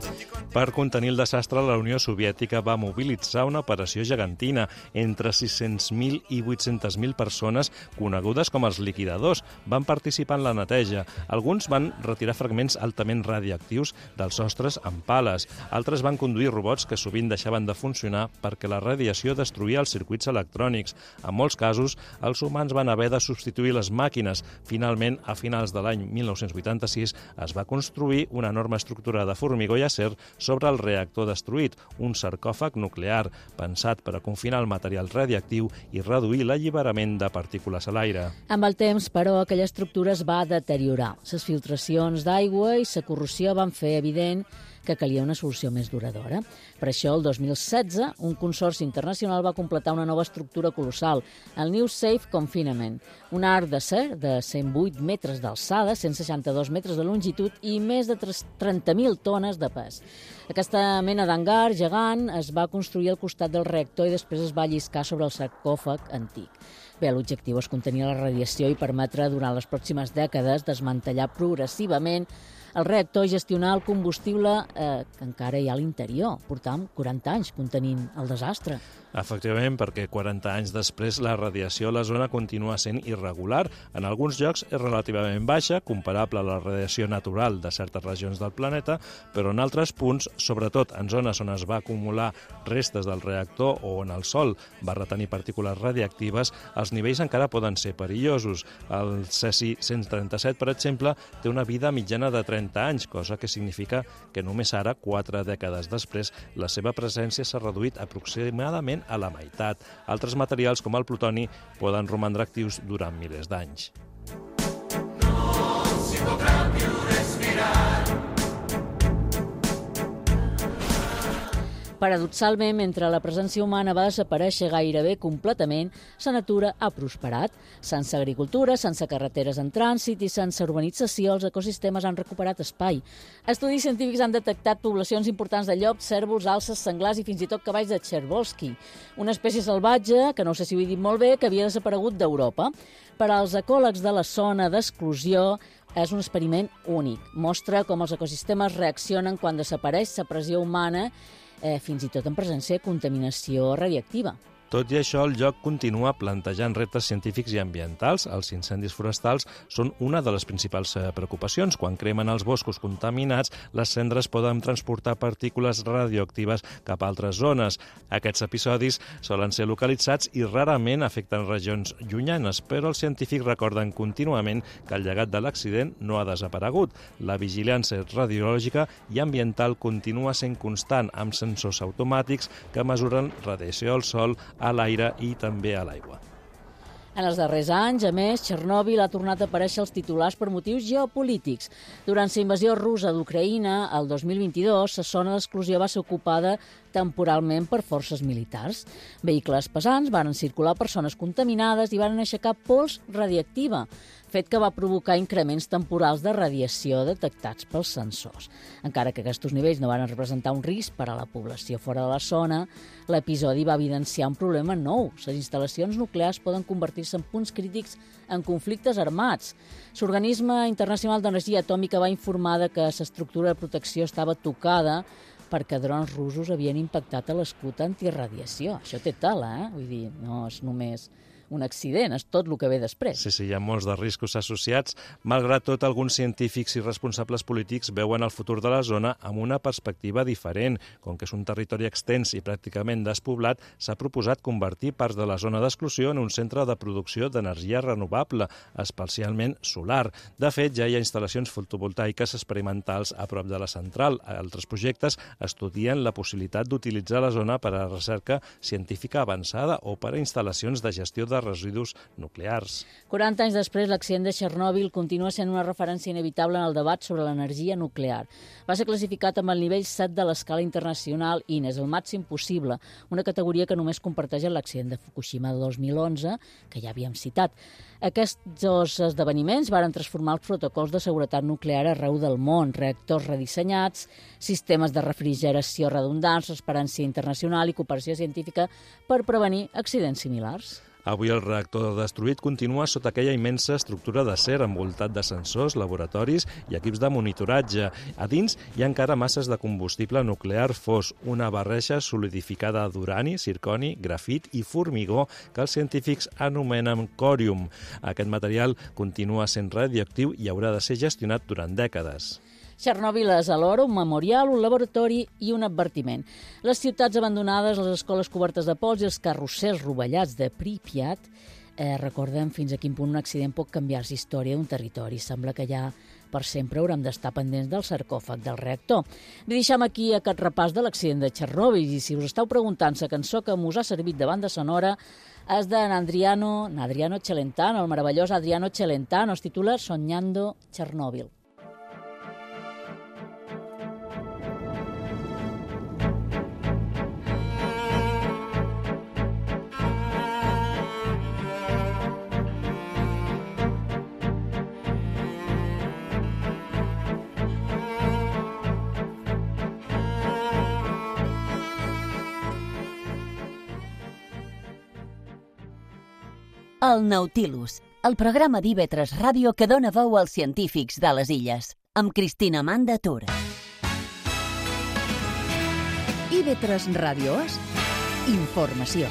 Per contenir el desastre, la Unió Soviètica va mobilitzar una operació gegantina. Entre sis-cents mil i vuit-cents mil persones, conegudes com els liquidadors, van participar en la neteja. Alguns van retirar fragments altament radioactius dels sostres amb pales. Altres van conduir robots que sovint deixaven de funcionar perquè la radiació destruïa els circuits electrònics. En molts casos, els humans van haver de substituir les màquines. Finalment, a finals de l'any mil nou-cents vuitanta-sis, es va construir una enorme estructura de formigó i acer sobre el reactor destruït, un sarcòfag nuclear pensat per a confinar el material radiactiu i reduir l'alliberament de partícules a l'aire. Amb el temps, però, aquella estructura es va deteriorar. Les filtracions d'aigua i la corrosió van fer evident que calia una solució més duradora. Per això, el dos mil setze, un consorci internacional va completar una nova estructura colossal, el New Safe Confinement, un arc d'acer de cent vuit metres d'alçada, cent seixanta-dos metres de longitud i més de trenta mil tones de pes. Aquesta mena d'hangar gegant es va construir al costat del reactor i després es va lliscar sobre el sarcòfag antic. Bé, l'objectiu és contenir la radiació i permetre, durant les pròximes dècades, desmantellar progressivament el reactor i gestionar el combustible eh, que encara hi ha a l'interior. Portàvem quaranta anys contenint el desastre. Efectivament, perquè quaranta anys després la radiació a la zona continua sent irregular. En alguns llocs és relativament baixa, comparable a la radiació natural de certes regions del planeta, però en altres punts, sobretot en zones on es va acumular restes del reactor o on el sol va retenir partícules radiactives, els nivells encara poden ser perillosos. El cesi cent trenta-set, per exemple, té una vida mitjana de trenta anys, cosa que significa que només ara, quatre dècades després, la seva presència s'ha reduït aproximadament a la meitat. Altres materials, com el plutoni, poden romandre actius durant milers d'anys. No si podrà più respirar. Paradoxalment, mentre la presència humana va desaparèixer gairebé completament, la natura ha prosperat. Sense agricultura, sense carreteres en trànsit i sense urbanització, els ecosistemes han recuperat espai. Estudis científics han detectat poblacions importants de llops, cérvols, alces, senglars i fins i tot cavalls de Chervolsky, una espècie salvatge, que no sé si ho he dit molt bé, que havia desaparegut d'Europa. Per als ecòlegs de la zona d'exclusió, és un experiment únic. Mostra com els ecosistemes reaccionen quan desapareix la pressió humana, eh, fins i tot en presència de contaminació radiactiva. Tot i això, el lloc continua plantejant reptes científics i ambientals. Els incendis forestals són una de les principals preocupacions. Quan cremen els boscos contaminats, les cendres poden transportar partícules radioactives cap a altres zones. Aquests episodis solen ser localitzats i rarament afecten regions llunyanes, però els científics recorden contínuament que el llegat de l'accident no ha desaparegut. La vigilància radiològica i ambiental continua sent constant, amb sensors automàtics que mesuren radiació al sol, a l'aire i també a l'aigua. En els darrers anys, a més, Txernòbil ha tornat a aparèixer als titulars per motius geopolítics. Durant la invasió russa d'Ucraïna, el dos mil vint-i-dos, la zona d'exclusió va ser ocupada temporalment per forces militars. Vehicles pesants van circular persones contaminades i van aixecar pols radiactiva, fet que va provocar increments temporals de radiació detectats pels sensors. Encara que aquests nivells no van representar un risc per a la població fora de la zona, l'episodi va evidenciar un problema nou. Les instal·lacions nuclears poden convertir-se en punts crítics en conflictes armats. L'Organisme Internacional d'Energia Atòmica va informar que l'estructura de protecció estava tocada perquè drons russos havien impactat a l'escut antiradiació. Això té tela, eh? Vull dir, no és només un accident, és tot el que ve després. Sí, sí, hi ha molts de riscos associats. Malgrat tot, alguns científics i responsables polítics veuen el futur de la zona amb una perspectiva diferent. Com que és un territori extens i pràcticament despoblat, s'ha proposat convertir parts de la zona d'exclusió en un centre de producció d'energia renovable, especialment solar. De fet, ja hi ha instal·lacions fotovoltaiques experimentals a prop de la central. Altres projectes estudien la possibilitat d'utilitzar la zona per a recerca científica avançada o per a instal·lacions de gestió de residus nuclears. quaranta anys després, l'accident de Txernòbil continua sent una referència inevitable en el debat sobre l'energia nuclear. Va ser classificat amb el nivell set de l'escala internacional I N E S, el màxim possible, una categoria que només comparteix l'accident de Fukushima de dos mil onze, que ja havíem citat. Aquests dos esdeveniments varen transformar els protocols de seguretat nuclear arreu del món, reactors redissenyats, sistemes de refrigeració redundants, transparència internacional i cooperació científica per prevenir accidents similars. Avui el reactor destruït continua sota aquella immensa estructura d'acer envoltat de sensors, laboratoris i equips de monitoratge. A dins hi ha encara masses de combustible nuclear fos, una barreja solidificada d'urani, zirconi, grafit i formigó que els científics anomenen còrium. Aquest material continua sent radioactiu i haurà de ser gestionat durant dècades. Txernòbil és alhora un memorial, un laboratori i un advertiment. Les ciutats abandonades, les escoles cobertes de pols i els carrussers rovellats de Pripyat eh, recorden fins a quin punt un accident pot canviar la història d'un territori. Sembla que ja per sempre haurem d'estar pendents del sarcòfag del reactor. Deixem aquí aquest repàs de l'accident de Txernòbil i si us esteu preguntant la cançó que us ha servit de banda sonora és de Adriano, Adriano Celentano, el meravellós Adriano Celentano, es titula Soñando Txernòbil. El Nautilus, el programa d'I V tres Ràdio que dona veu als científics de les illes, amb Cristina Manda Tur. I V tres Ràdio és informació.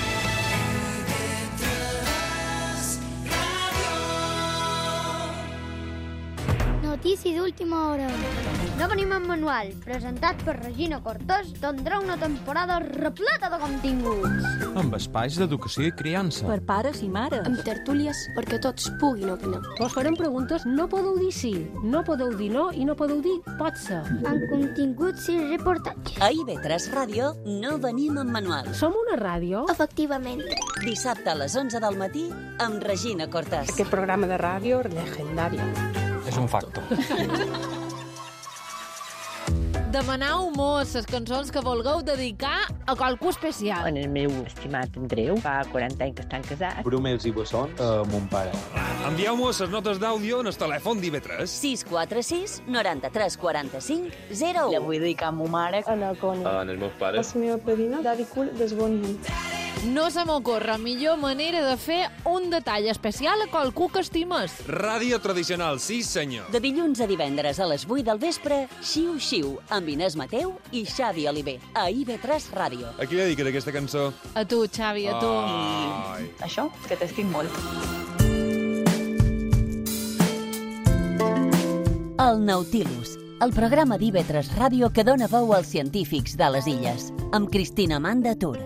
Notícia d'última hora. No venim en manual, presentat per Regina Cortés, tindrà una temporada repleta de continguts. Amb espais d'educació i criança. Per pares i mares. Amb tertúlies perquè tots puguin opinar. Vos farem preguntes, no podeu dir sí, no podeu dir no i no podeu dir pot ser. Amb continguts i reportatges. A I V tres Ràdio no venim en manual. Som una ràdio? Efectivament. Dissabte a les onze del matí amb Regina Cortés. Aquest programa de ràdio legendari. És un facto. Demanau mos les cançons que vulgueu dedicar a qualcú especial. En el meu estimat Andreu, fa quaranta anys que estan casats. Brumels i bessons a mon pare. Envieu-mos les notes d'àudio en el telèfon d'I V tres. sis quatre sis noranta-tres quaranta-cinc zero u. La vull dedicar a ma mare. A la Connie. En els meus pares. A la meva padrina, Daddy Cool, desbonint. No se m'ocorre millor manera de fer un detall especial a qualcú que estimes. Ràdio tradicional, sí senyor. De dilluns a divendres a les vuit del vespre, Xiu Xiu, amb Inés Mateu i Xavi Oliver, a I V tres Ràdio. A qui dediques aquesta cançó? A tu, Xavi, a tu. Ai. Això, que t'estic molt. El Nautilus, el programa d'I V tres Ràdio que dona veu als científics de les illes, amb Cristina Manda Tur.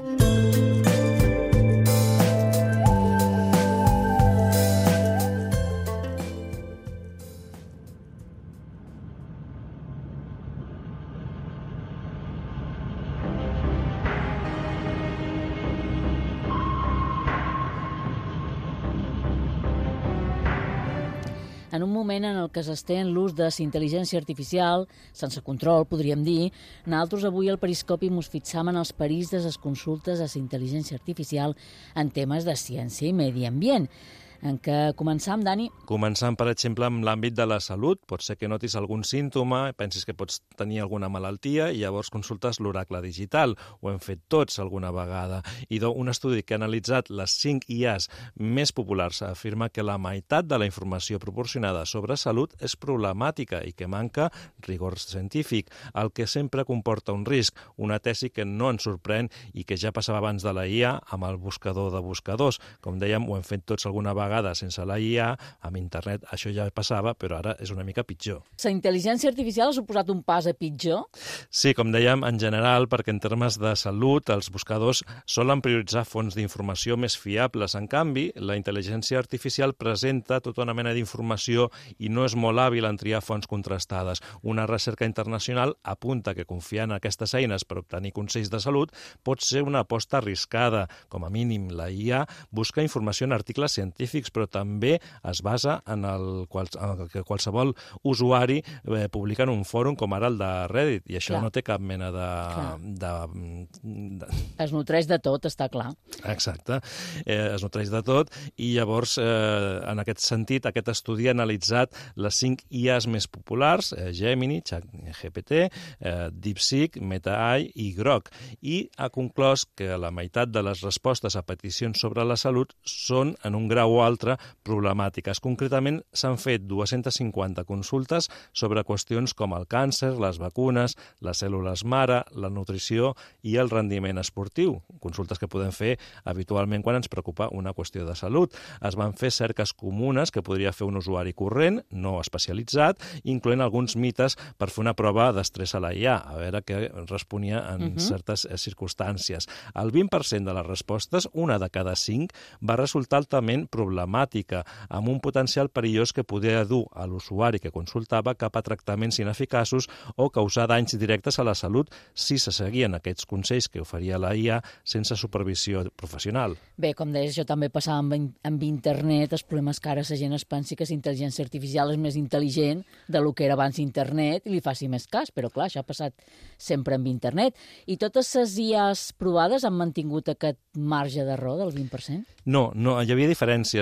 En un moment en el que s'estén l'ús de la intel·ligència artificial, sense control, podríem dir, nosaltres avui al Periscopi mos fixam en els perills de les consultes a la intel·ligència artificial en temes de ciència i medi ambient. En què començam, Dani? Començant, per exemple, amb l'àmbit de la salut. Pot ser que notis algun símptoma, pensis que pots tenir alguna malaltia i llavors consultes l'oracle digital. Ho hem fet tots alguna vegada. I un estudi que ha analitzat les cinc I As més populars afirma que la meitat de la informació proporcionada sobre salut és problemàtica i que manca rigor científic, el que sempre comporta un risc, una tesi que no ens sorprèn i que ja passava abans de la I A amb el buscador de buscadors. Com dèiem, ho hem fet tots alguna vegada sense la I A, amb internet això ja passava, però ara és una mica pitjor. La intel·ligència artificial ha suposat un pas a pitjor? Sí, com dèiem, en general, perquè en termes de salut els buscadors solen prioritzar fonts d'informació més fiables. En canvi, la intel·ligència artificial presenta tota una mena d'informació i no és molt hàbil en triar fonts contrastades. Una recerca internacional apunta que confiar en aquestes eines per obtenir consells de salut pot ser una aposta arriscada. Com a mínim, la I A busca informació en articles científics, però també es basa en el qual, en que qualsevol usuari eh, publica en un fòrum com ara el de Reddit, i això clar. No té cap mena de, de, de... Es nutreix de tot, està clar. Exacte, eh, es nutreix de tot, i llavors, eh, en aquest sentit, aquest estudi ha analitzat les cinc I As més populars, eh, Gemini, ChatGPT, eh, DeepSeek, MetaAI i Grok, i ha conclòs que la meitat de les respostes a peticions sobre la salut són, en un grau o altre, problemàtiques. Concretament, s'han fet dues-centes cinquanta consultes sobre qüestions com el càncer, les vacunes, les cèl·lules mare, la nutrició i el rendiment esportiu. Consultes que podem fer habitualment quan ens preocupa una qüestió de salut. Es van fer cerques comunes que podria fer un usuari corrent, no especialitzat, incloent alguns mites per fer una prova d'estrès a la I A, a veure què responia en uh-huh. certes circumstàncies. El vint per cent de les respostes, una de cada cinc, va resultar altament problemàtica, amb un potencial perillós que podia dur a l'usuari que consultava cap a tractaments ineficaços o causar danys directes a la salut si se seguien aquests consells que oferia la I A sense supervisió professional. Bé, com deies, això també passava amb, amb internet. El problema és que ara la gent es pensi que la intel·ligència artificial és més intel·ligent de lo que era abans internet i li faci més cas, però clar, això ha passat sempre amb internet. I totes les I As provades han mantingut aquest marge d'error del vint per cent? No, no, hi havia diferències.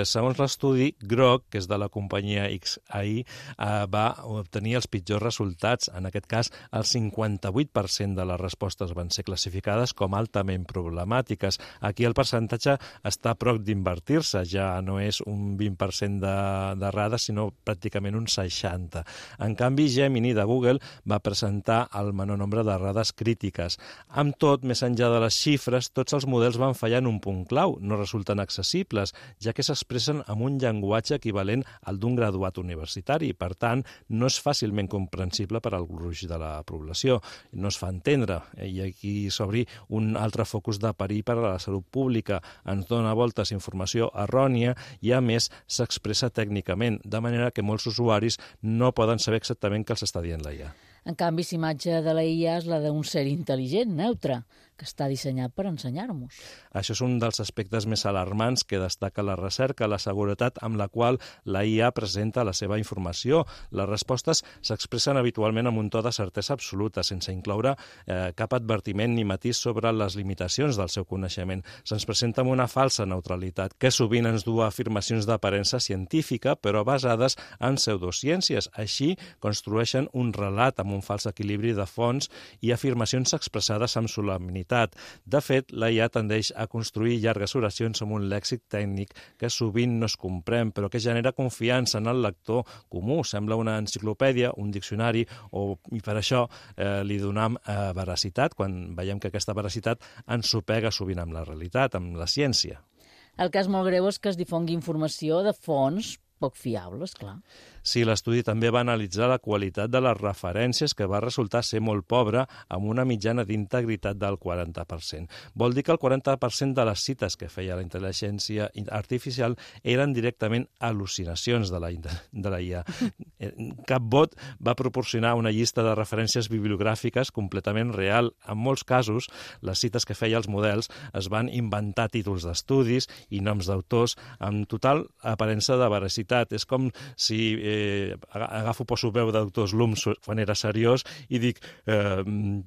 segons l'estudi, Grok, que és de la companyia X A I, eh, va obtenir els pitjors resultats. En aquest cas, el cinquanta-vuit per cent de les respostes van ser classificades com altament problemàtiques. Aquí el percentatge està a prop d'invertir-se, ja no és un vint per cent d'errades, sinó pràcticament un seixanta per cent. En canvi, Gemini de Google va presentar el menor nombre d'errades crítiques. Amb tot, més enllà de les xifres, tots els models van fallar en un punt clau, no resulten accessibles, ja que s'expressen amb un llenguatge equivalent al d'un graduat universitari. Per tant, no és fàcilment comprensible per al gruix de la població. No es fa entendre. I aquí s'obri un altre focus de perill per a la salut pública. Ens dona voltes informació errònia i, a més, s'expressa tècnicament, de manera que molts usuaris no poden saber exactament què els està dient la I A. En canvi, la imatge de la I A és la d'un ser intel·ligent, neutre, que està dissenyat per ensenyar-nos. Això és un dels aspectes més alarmants que destaca la recerca, la seguretat amb la qual la I A presenta la seva informació. Les respostes s'expressen habitualment amb un to de certesa absoluta, sense incloure eh, cap advertiment ni matís sobre les limitacions del seu coneixement. Se'ns presenta amb una falsa neutralitat, que sovint ens du a afirmacions d'aparença científica, però basades en pseudociències. Així, construeixen un relat amb un fals equilibri de fonts i afirmacions expressades amb solemnitat. De fet, la I A tendeix a construir llargues oracions amb un lèxic tècnic que sovint no es comprèn, però que genera confiança en el lector comú. Sembla una enciclopèdia, un diccionari, o, i per això eh, li donem eh, veracitat, quan veiem que aquesta veracitat ens sopega sovint amb la realitat, amb la ciència. El cas molt greu és que es difongui informació de fonts poc fiables, clar. Sí, l'estudi també va analitzar la qualitat de les referències, que va resultar ser molt pobra, amb una mitjana d'integritat del quaranta per cent. Vol dir que el quaranta per cent de les cites que feia la intel·ligència artificial eren directament al·lucinacions de la, de la I A. Cap bot va proporcionar una llista de referències bibliogràfiques completament real. En molts casos, les cites que feia els models es van inventar títols d'estudis i noms d'autors amb total aparença de veracitat. És com si eh, agafo, poso veu de doctor Slum quan era seriós i dic, eh,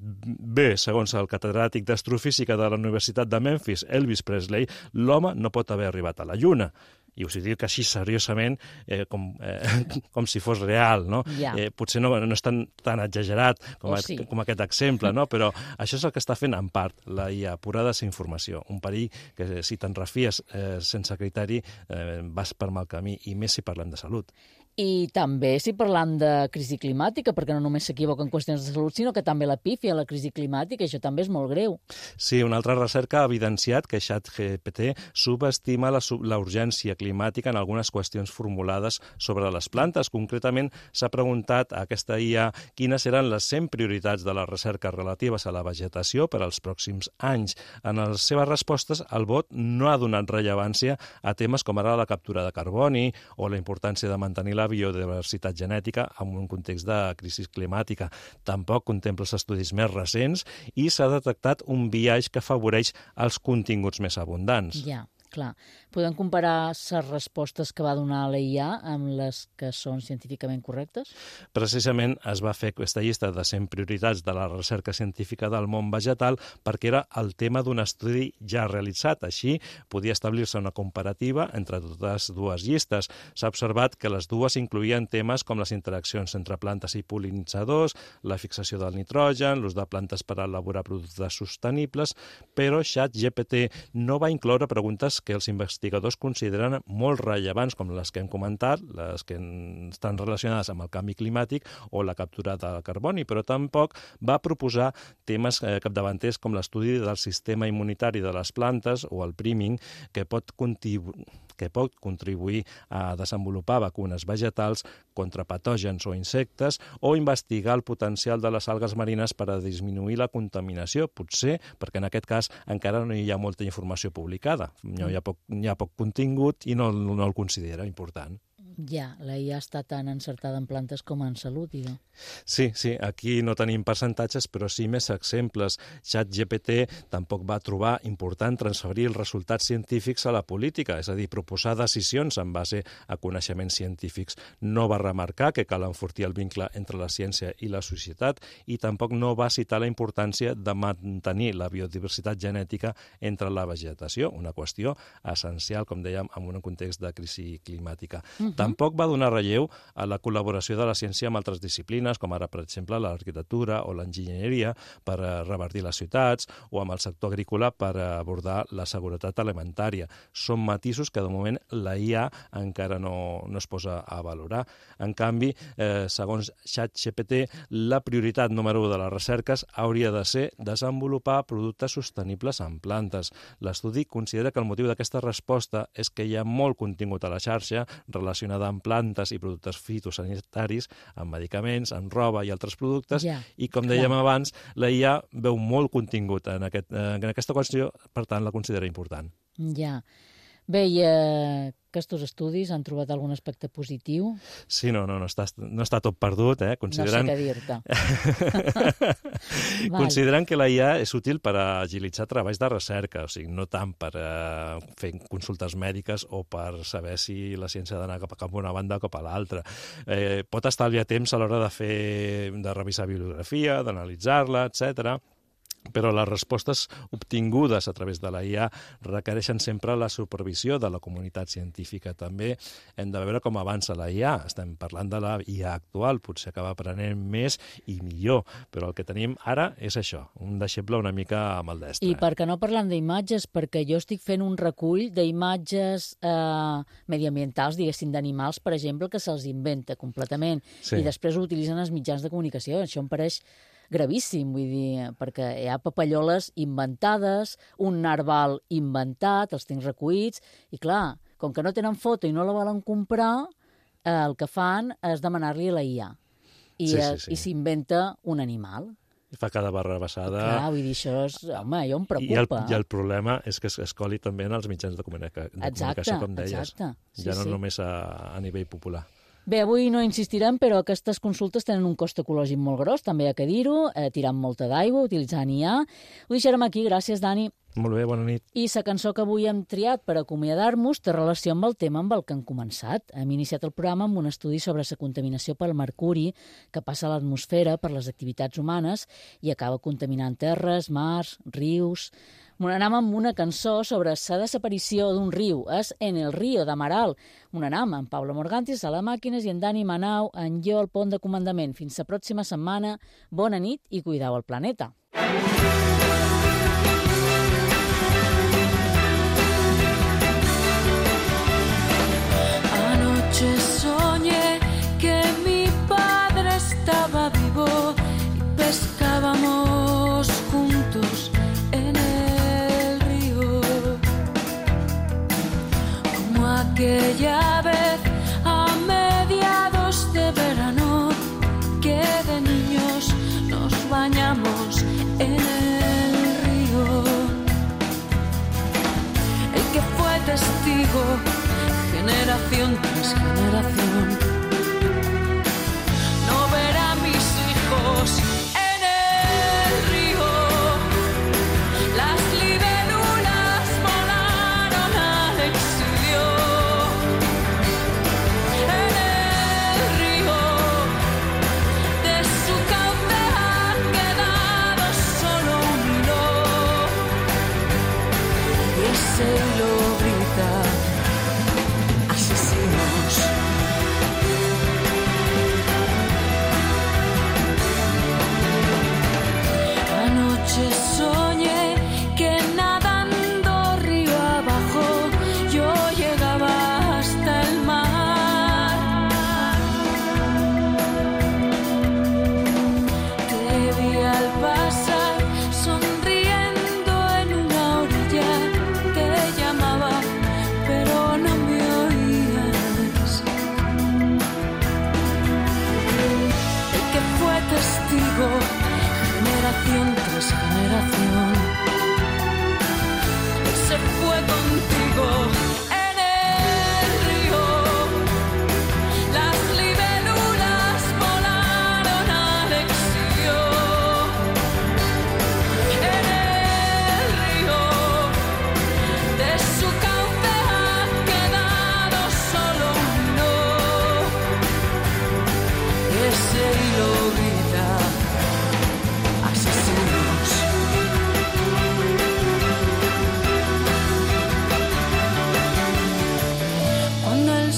bé, segons el catedràtic d'astrofísica de la Universitat de Memphis, Elvis Presley, l'home no pot haver arribat a la Lluna. I us ho dic així seriosament, eh, com, eh, com si fos real, no? Ja. Eh, potser no, no és tan, tan exagerat com, a, sí. com aquest exemple, no? Però això és el que està fent en part la I A, pura desinformació. Un perill que si te'n refies eh, sense criteri eh, vas per mal camí, i més si parlem de salut. I també si parlam de crisi climàtica, perquè no només s'equivoca en qüestions de salut, sinó que també la pífia, la crisi climàtica, i això també és molt greu. Sí, una altra recerca ha evidenciat que ChatGPT subestima la, la urgència climàtica en algunes qüestions formulades sobre les plantes. Concretament, s'ha preguntat a aquesta I A quines eren les cent prioritats de la recerca relatives a la vegetació per als pròxims anys. En les seves respostes, el bot no ha donat rellevància a temes com ara la captura de carboni o la importància de mantenir la biodiversitat genètica en un context de crisi climàtica. Tampoc contempla els estudis més recents i s'ha detectat un biaix que afavoreix els continguts més abundants. Ja, clar. Podem comparar les respostes que va donar la I A amb les que són científicament correctes? Precisament es va fer aquesta llista de cent prioritats de la recerca científica del món vegetal perquè era el tema d'un estudi ja realitzat. Així, podia establir-se una comparativa entre totes dues llistes. S'ha observat que les dues incloïen temes com les interaccions entre plantes i pol·linitzadors, la fixació del nitrogen, l'ús de plantes per elaborar productes sostenibles, però ChatGPT no va incloure preguntes que els investigadors consideren molt rellevants, com les que hem comentat, les que estan relacionades amb el canvi climàtic o la captura de carboni, però tampoc va proposar temes capdavanters com l'estudi del sistema immunitari de les plantes o el priming, que pot contribuir que pot contribuir a desenvolupar vacunes vegetals contra patògens o insectes o investigar el potencial de les algues marines per a disminuir la contaminació, potser perquè en aquest cas encara no hi ha molta informació publicada, no hi ha poc, hi ha poc contingut i no, no el considera important. Ja, la I A està tan encertada en plantes com en salut, idò. Sí, sí, aquí no tenim percentatges, però sí més exemples. ChatGPT tampoc va trobar important transferir els resultats científics a la política, és a dir, proposar decisions en base a coneixements científics. No va remarcar que cal enfortir el vincle entre la ciència i la societat i tampoc no va citar la importància de mantenir la biodiversitat genètica entre la vegetació, una qüestió essencial, com dèiem, en un context de crisi climàtica. Mhm. Tampoc va donar relleu a la col·laboració de la ciència amb altres disciplines, com ara, per exemple, l'arquitectura o l'enginyeria per revertir les ciutats, o amb el sector agrícola per abordar la seguretat alimentària. Són matisos que, de moment, la I A encara no, no es posa a valorar. En canvi, eh, segons ChatGPT, la prioritat número u de les recerques hauria de ser desenvolupar productes sostenibles en plantes. L'estudi considera que el motiu d'aquesta resposta és que hi ha molt contingut a la xarxa relacionada amb plantes i productes fitosanitaris, amb medicaments, amb roba i altres productes, Ja, i com clar. dèiem abans, la I A veu molt contingut en, aquest, en aquesta qüestió, per tant la considera important. Ja. Bé, i eh, aquests estudis han trobat algun aspecte positiu? Sí, no, no, no, està, no està tot perdut, eh? Considerant... No sé què dir-te. Considerant que la I A és útil per agilitzar treballs de recerca, o sigui, no tant per eh, fer consultes mèdiques o per saber si la ciència ha d'anar cap, cap a una banda o cap a l'altra. Eh, pot estalviar temps a l'hora de fer, de revisar bibliografia, d'analitzar-la, etcètera. Però les respostes obtingudes a través de la I A requereixen sempre la supervisió de la comunitat científica. També hem de veure com avança la I A. Estem parlant de la I A actual, potser acaba aprenent més i millor, però el que tenim ara és això, un deixeble una mica maldestre. I per què no parlem d'imatges? Perquè jo estic fent un recull d'imatges eh, mediambientals, diguéssim, d'animals, per exemple, que se'ls inventa completament Sí. i després ho utilitzen els mitjans de comunicació. Això em pareix gravíssim, vull dir, perquè hi ha papalloles inventades, un narval inventat, els tinc recollits, i clar, com que no tenen foto i no la volen comprar, eh, el que fan és demanar-li a la I A. I, Sí, sí, eh, sí. i s'inventa un animal. Fa cada barra basada. Clar, vull dir, això és... Home, jo em I el, preocupa. I el problema és que es, es coli també en els mitjans de, comunica, de Exacte, comunicació, com deies. exacte. Sí, ja no sí. només a, a nivell popular. Bé, avui no insistirem, però aquestes consultes tenen un cost ecològic molt gros, també hi ha que dir-ho, eh, tirant molta d'aigua, utilitzant I A. Ho deixarem aquí, gràcies, Dani. Molt bé, bona nit. I la cançó que avui hem triat per acomiadar-nos té relació amb el tema amb el que hem començat. Hem iniciat el programa amb un estudi sobre la contaminació pel mercuri que passa a l'atmosfera per les activitats humanes i acaba contaminant terres, mars, rius... Anem amb una cançó sobre la desaparició d'un riu. És En el río d'Amaral. Anem amb Pablo Morgantis a la màquines i en Dani Manau en jo al pont de comandament. Fins la pròxima setmana. Bona nit i cuidau el planeta. Anoche soñé que mi padre estaba vivo y pescábamos juntos en el río, como aquella vez a mediados de verano que de niños nos bañamos en el río. El que fue testigo generación tras generación, no ver a mis hijos en el río. Las libélulas volaron al exilio. En el río de su cauce ha quedado solo un hilo, y ese hilo grita asesinos.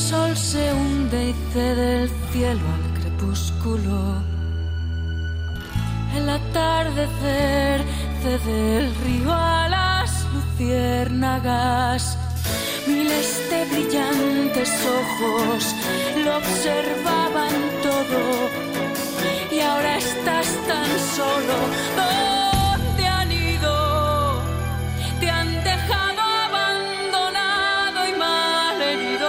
sol se hunde y cede el cielo al crepúsculo. El atardecer cede el río a las luciérnagas. Miles de brillantes ojos lo observaban todo. Y ahora estás tan solo. ¿Dónde han ido? Te han dejado abandonado y malherido.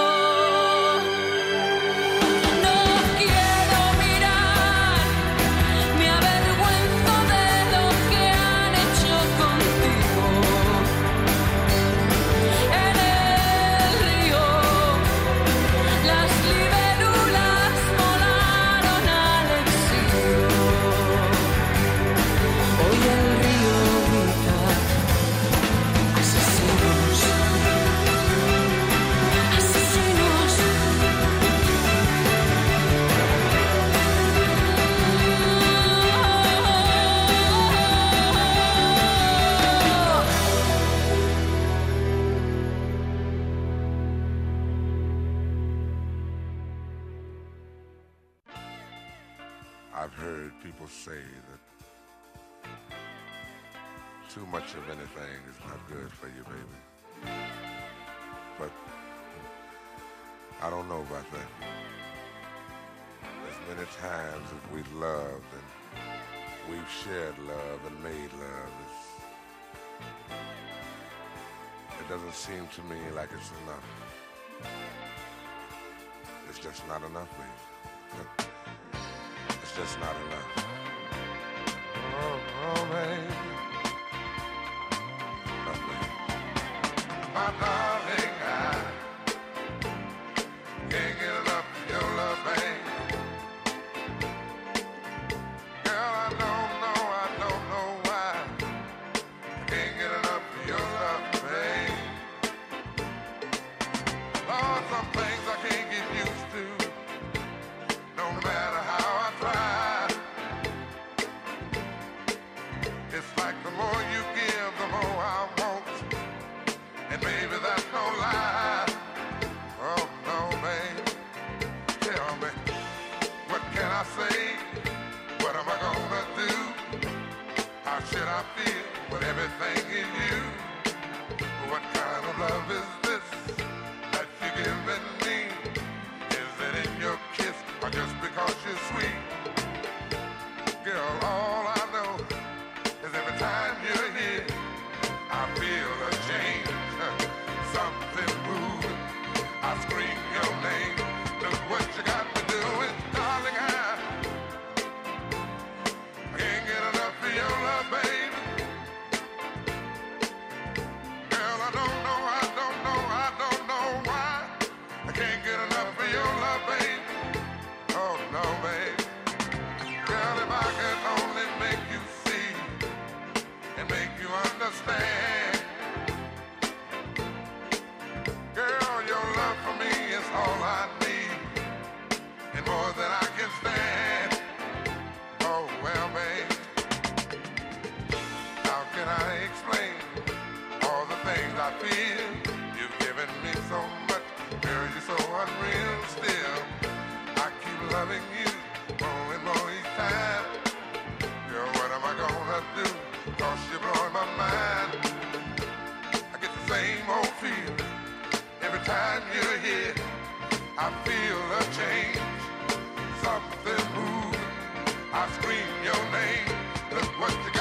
No quiero mirar, me avergüenzo de lo que han hecho contigo. En el río las libélulas volaron al exilio. Hoy el río grita: asesinos, asesinos. I've heard people say that too much of anything is not good for you, baby. But I don't know about that. As many times as we've loved and we've shared love and made love, it's, it doesn't seem to me like it's enough. It's just not enough, baby. It's just not enough. Oh, oh, baby. No, baby. My darling, I can't get enough of your love, baby. Girl, I don't know, I don't know why. I can't get enough of your love, baby. Lord, some things I can't get used to. No matter how I try, it's like the more you give, the more I want. And baby, that's no lie. Oh no, baby. Tell me, what can I say? What am I gonna do? How should I feel with everything in you? What kind of love is this that you're giving me? Is it in your kiss or just because you're sweet? Girl, all I know is every time you're here, I feel a change, something moving. I scream your name. Look what you got me doing, darling. I, I can't get enough of your love, baby. Girl, I don't know, I don't know, I don't know why. I can't get enough of your love, baby. Oh no, baby. Girl, if I could only make you see and make you understand. Girl, your love for me is all I need and more than I can stand. Oh well, babe, how can I explain all the things I feel? You've given me so much, girl, you're so unreal still. I keep loving you more and more each time. Girl, what am I gonna do? Cause you're blowing my mind. I get the same old feeling every time you're here. I feel a change, something moving. I scream your name. Look what you